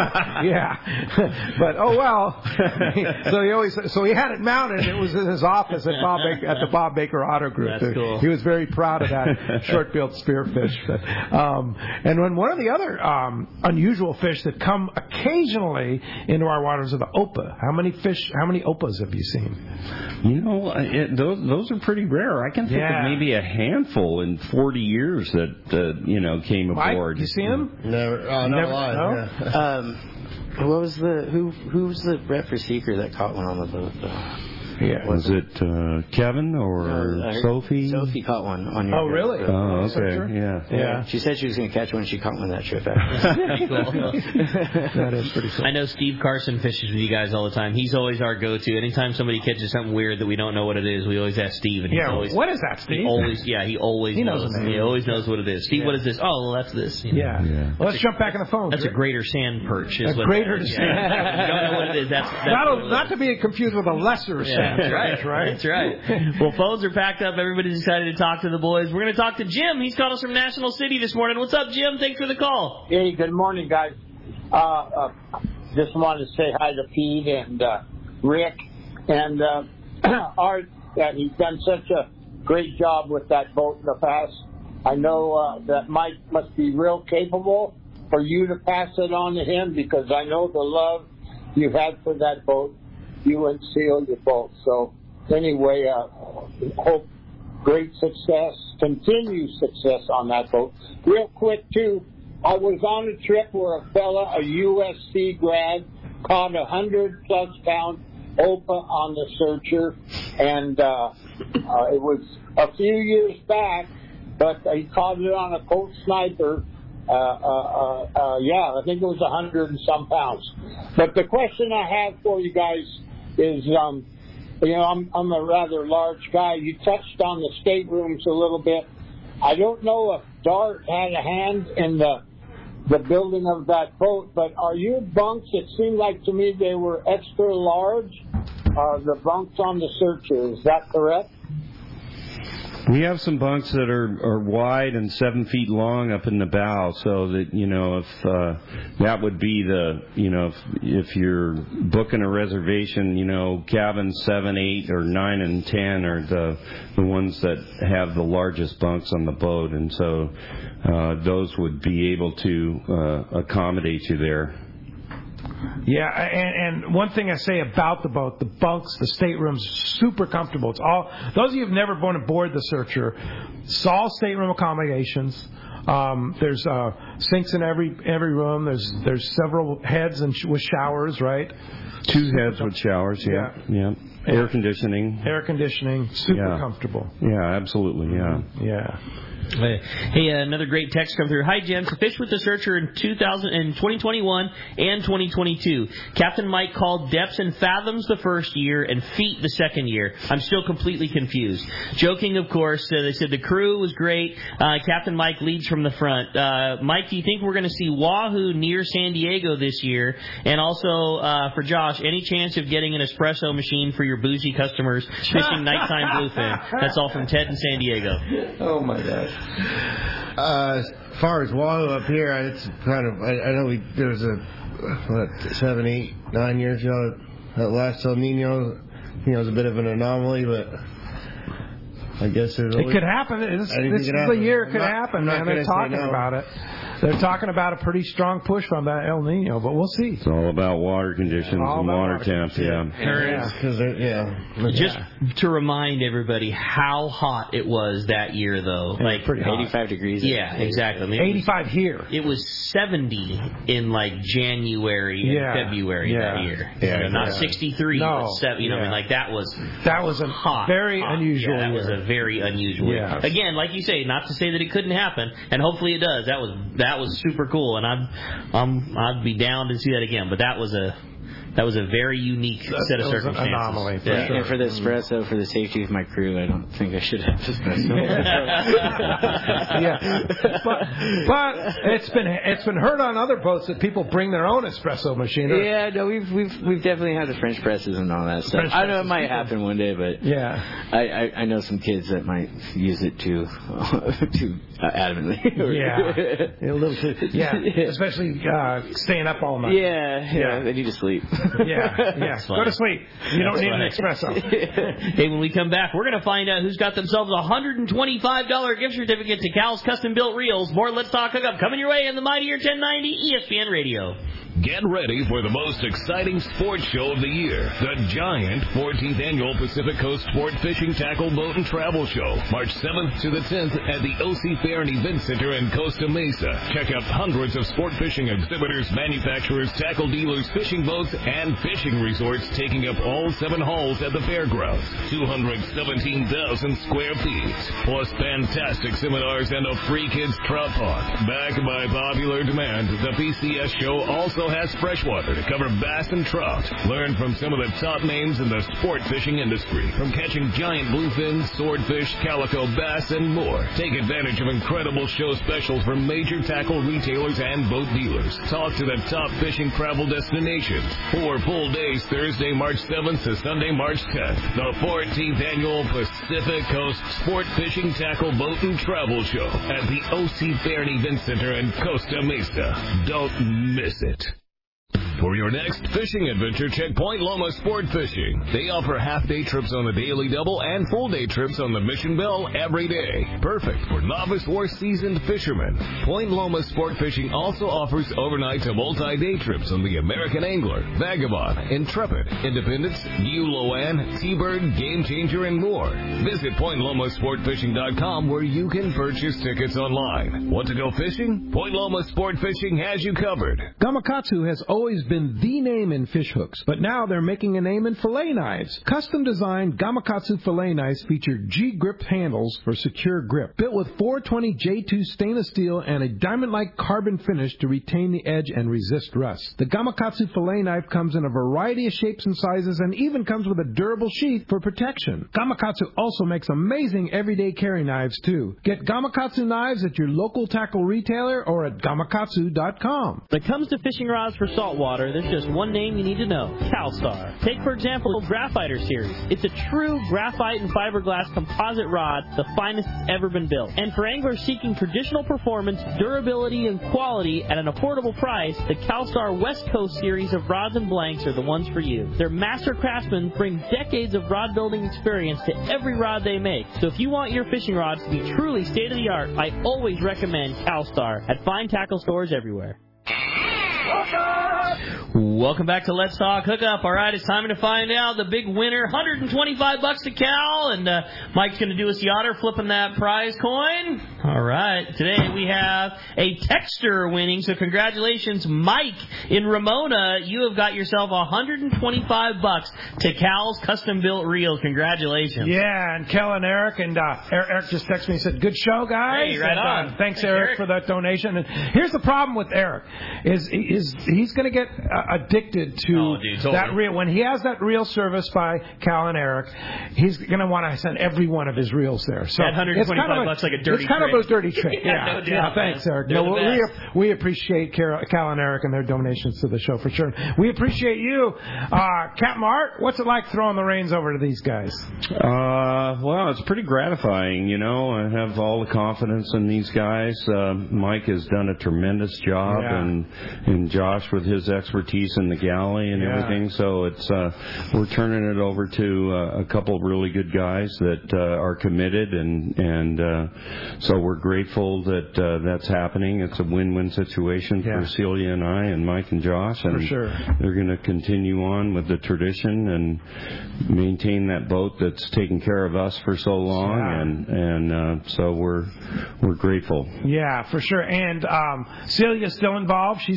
Yeah, but oh well. so he always so he had it mounted. It was in his office at Bob Baker, at the Bob Baker Auto Group. That's cool. He was very proud of that short-billed spearfish. But, um, and when one of the other um, unusual fish that come occasionally into our waters are the opa. How many fish? How many opas have you seen? You know, it, those those are pretty rare. I can think Yeah. of maybe a handful in forty years that uh, you know came Mike, aboard. you see him? Never. Oh, not Never- alive. no? Yeah. Um, what was the who? Who was the rep for Seeker that caught one on the boat? Though? Yeah. Was it uh, Kevin or Uh, I heard Sophie? Sophie caught one on your. Oh, really? boat. Oh, Searcher? okay. Yeah. Yeah. She said she was going to catch one. She caught one that trip. Actually. That is pretty cool. I know Steve Carson fishes with you guys all the time. He's always our go-to. Anytime somebody catches something weird that we don't know what it is, we always ask Steve. And he's Yeah. always, What is that, Steve? He always, yeah, he always He knows knows. the name. He always knows what it is. Steve, Yeah. what is this? Oh, well, that's this. You know. Yeah. Yeah. Well, let's jump back in the phone. That's a greater sand perch. Is A what greater that is. sand Yeah. If you don't know what it is. That's, that's Not, what a, it not is. to be confused with a lesser Yeah, sand. that's right. right. That's right. Well, phones are packed up. Everybody's excited to talk to the boys. We're going to talk to Jim. He's called us from National City this morning. What's up, Jim? Thanks for the call. Hey, good morning, guys. Uh, uh, just wanted to say hi to Pete and uh, Rick and uh, Art. That he's done such a great job with that boat in the past. I know uh, that Mike must be real capable for you to pass it on to him because I know the love you had for that boat. You and Seal, you both. So anyway, uh, hope great success, continued success on that boat. Real quick, too, I was on a trip where a fella, a U S C grad, caught a hundred plus pound Opa on the Searcher, and uh, uh, it was a few years back, but he caught it on a Colt Sniper. Uh, uh, uh, uh, yeah, I think it was a hundred and some pounds. But the question I have for you guys is, um, you know, I'm, I'm a rather large guy. You touched on the staterooms a little bit. I don't know if Dart had a hand in the the building of that boat, but are your bunks, it seemed like to me they were extra large, uh, the bunks on the Searcher. Is that correct? We have some bunks that are, are wide and seven feet long up in the bow, so that, you know, if uh, that would be the, you know, if, if you're booking a reservation, you know, cabins seven, eight, or nine and ten are the the ones that have the largest bunks on the boat, and so uh, those would be able to uh, accommodate you there. Yeah, and, and one thing I say about the boat, the bunks, the staterooms, super comfortable. It's all those of you who've never been aboard the Searcher, it's all stateroom accommodations. Um, there's uh, sinks in every every room. There's there's several heads and sh- with showers, right? Two heads with showers, yeah, yeah. yeah. Air conditioning. Air conditioning, super yeah. comfortable. Yeah, absolutely, yeah. Yeah. Hey, uh, another great text come through. Hi, Jim. To fish with the Searcher in two thousand, in twenty twenty-one and twenty twenty-two. Captain Mike called depths and fathoms the first year and feet the second year. I'm still completely confused. Joking, of course. Uh, they said the crew was great. Uh, Captain Mike leads from the front. Uh, Mike, do you think we're going to see Wahoo near San Diego this year? And also, uh, for Josh, any chance of getting an espresso machine for your bougie customers fishing nighttime bluefin? That's all from Ted in San Diego. Oh, my gosh. Uh, as far as Wahoo up here, it's kind of, I, I know we, there was a, what, seven, eight, nine years ago, that last El Nino, you know, was a bit of an anomaly, but I guess there's It could happen. This, this is the year it could happen, man. They're talking about it. They're talking about a pretty strong push from that El Nino, but we'll see. It's all about water conditions All and about water water temps, yeah. Yeah. yeah. Just to remind everybody how hot it was that year, though. Yeah, like pretty hot. eighty-five degrees. Yeah, exactly. I mean, it was- eighty-five here. It was seventy in like January and Yeah. February Yeah. that year. Yeah, You know, not yeah. sixty-three, No. but seven. You know, I mean, Yeah. like that was That was a hot, very hot. unusual Yeah, that was year. a very unusual. Yeah. Year. Again, like you say, not to say that it couldn't happen, and hopefully it does. That was that was super cool, and I'm I'm I'd be down to see that again. But that was a That was a very unique That, set of that was circumstances. An anomaly, for yeah, sure. And for the espresso, for the safety of my crew, I don't think I should have espresso. yeah, but, but it's been it's been heard on other boats that people bring their own espresso machine. Or, yeah, no, we've we've we've definitely had the French presses and all that stuff. French I know it might happen one day, but yeah, I, I, I know some kids that might use it too too uh, adamantly. yeah, a little too, yeah, especially uh, staying up all night. Yeah, yeah, yeah, they need to sleep. yeah, yeah, go to sleep. You don't That's need funny. an espresso. Hey, when we come back, we're going to find out who's got themselves a one hundred twenty-five dollars gift certificate to Cal's Custom Built Reels. More Let's Talk Hookup coming your way in the Mightier ten ninety E S P N Radio. Get ready for the most exciting sports show of the year, the giant fourteenth Annual Pacific Coast Sport Fishing, Tackle, Boat, and Travel Show, March seventh to the tenth at the O C Fair and Event Center in Costa Mesa. Check out hundreds of sport fishing exhibitors, manufacturers, tackle dealers, fishing boats, and fishing resorts taking up all seven halls at the fairgrounds. two hundred seventeen thousand square feet, plus fantastic seminars and a free kids trout pond. Backed by popular demand, the P C S show also has freshwater to cover bass and trout. Learn from some of the top names in the sport fishing industry, from catching giant bluefin, swordfish, calico bass, and more. Take advantage of incredible show specials from major tackle retailers and boat dealers. Talk to the top fishing travel destinations. Four full days, Thursday, March seventh to Sunday, March tenth. The fourteenth Annual Pacific Coast Sport Fishing, Tackle, Boat, and Travel Show at the O C Fair and Event Center in Costa Mesa. Don't miss it. For your next fishing adventure, check Point Loma Sport Fishing. They offer half-day trips on the Daily Double and full-day trips on the Mission Bell every day. Perfect for novice or seasoned fishermen. Point Loma Sport Fishing also offers overnight to multi-day trips on the American Angler, Vagabond, Intrepid, Independence, Uloan, T-Bird, Game Changer, and more. Visit point loma sport fishing dot com where you can purchase tickets online. Want to go fishing? Point Loma Sport Fishing has you covered. Gamakatsu has always been the name in fish hooks, but now they're making a name in fillet knives. Custom designed Gamakatsu fillet knives feature G-grip handles for secure grip. Built with four twenty J two stainless steel and a diamond-like carbon finish to retain the edge and resist rust. The Gamakatsu fillet knife comes in a variety of shapes and sizes and even comes with a durable sheath for protection. Gamakatsu also makes amazing everyday carry knives, too. Get Gamakatsu knives at your local tackle retailer or at gamakatsu dot com. When it comes to fishing rods for saltwater, there's just one name you need to know, CalStar. Take, for example, the Graphiter series. It's a true graphite and fiberglass composite rod, the finest ever been built. And for anglers seeking traditional performance, durability, and quality at an affordable price, the CalStar West Coast series of rods and blanks are the ones for you. Their master craftsmen bring decades of rod building experience to every rod they make. So if you want your fishing rods to be truly state-of-the-art, I always recommend CalStar at fine tackle stores everywhere. Welcome back to Let's Talk Hookup. All right, it's time to find out the big winner, one hundred twenty-five bucks to Cal, and uh, Mike's going to do us the honor flipping that prize coin. All right, today we have a texter winning, so congratulations, Mike in Ramona. You have got yourself one hundred twenty-five bucks to Cal's Custom Built Reels. Congratulations. Yeah, and Kel and Eric, and uh, Eric just texted me and said, "Good show, guys." Hey, right and, uh, on. Thanks, Thanks, Eric, Eric, for that donation. And here's the problem with Eric: is is he's going to get uh, addicted to oh, dude, totally. that reel. When he has that reel service by Cal and Eric, he's going to want to send every one of his reels there. So that one hundred twenty-five it's kind of bucks like a dirty It's kind trick. of a dirty trick. yeah, yeah, no doubt, yeah. Thanks, man. Eric. They're No, the we best. we appreciate Cal and Eric and their donations to the show for sure. We appreciate you, uh, Captain Art. What's it like throwing the reins over to these guys? Uh, well, it's pretty gratifying, you know. I have all the confidence in these guys. Uh, Mike has done a tremendous job, Yeah. and and Josh with his expertise in the galley and Yeah. everything. So it's uh, we're turning it over to uh, a couple of really good guys that uh, are committed, and and uh, so we're grateful that uh, that's happening. It's a win-win situation Yeah. for Celia and I, and Mike and Josh, and For sure. they're going to continue on with the tradition and maintain that boat that's taken care of us for so long, Yeah. and and uh, so we're we're grateful. Yeah, for sure. And um, Celia's still involved. She's still running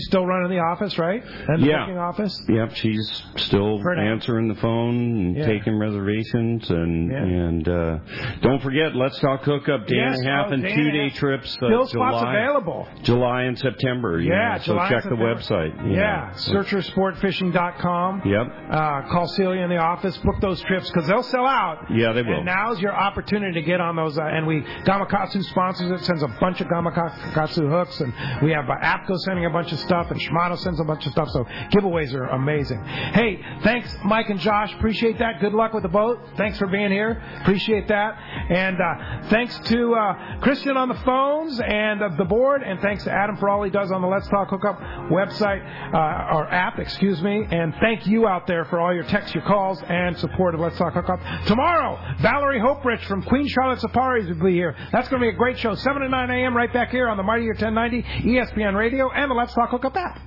running the office, right? And the yeah. booking office? Yep, she's still answering the phone and yeah. taking reservations. And yeah. and uh, don't forget, Let's Talk Hookup, day yes, and a half oh, and two-day trips. Uh, Still July, spots available. July and September. You Yeah, know, July so check and the website. Yeah, know. searcher sport fishing dot com. Yep. Uh, call Celia in the office, book those trips, because they'll sell out. Yeah, they will. And now's your opportunity to get on those. Uh, and we, Gamakatsu sponsors it, sends a bunch of Gamakatsu hooks, and we have uh, APCO sending a bunch of stuff, and Shimano sends a bunch of stuff, so giveaways are amazing. Hey, thanks, Mike and Josh. Appreciate that. Good luck with the boat. Thanks for being here. Appreciate that. And uh, thanks to uh, Christian on the phones and uh, the board, and thanks to Adam for all he does on the Let's Talk Hookup website, uh, or app, excuse me. And thank you out there for all your texts, your calls, and support of Let's Talk Hookup. Tomorrow, Valerie Hoperich from Queen Charlotte Safaris will be here. That's going to be a great show, seven to nine a.m. right back here on the Mightier ten ninety E S P N Radio and the Let's Talk Hookup app.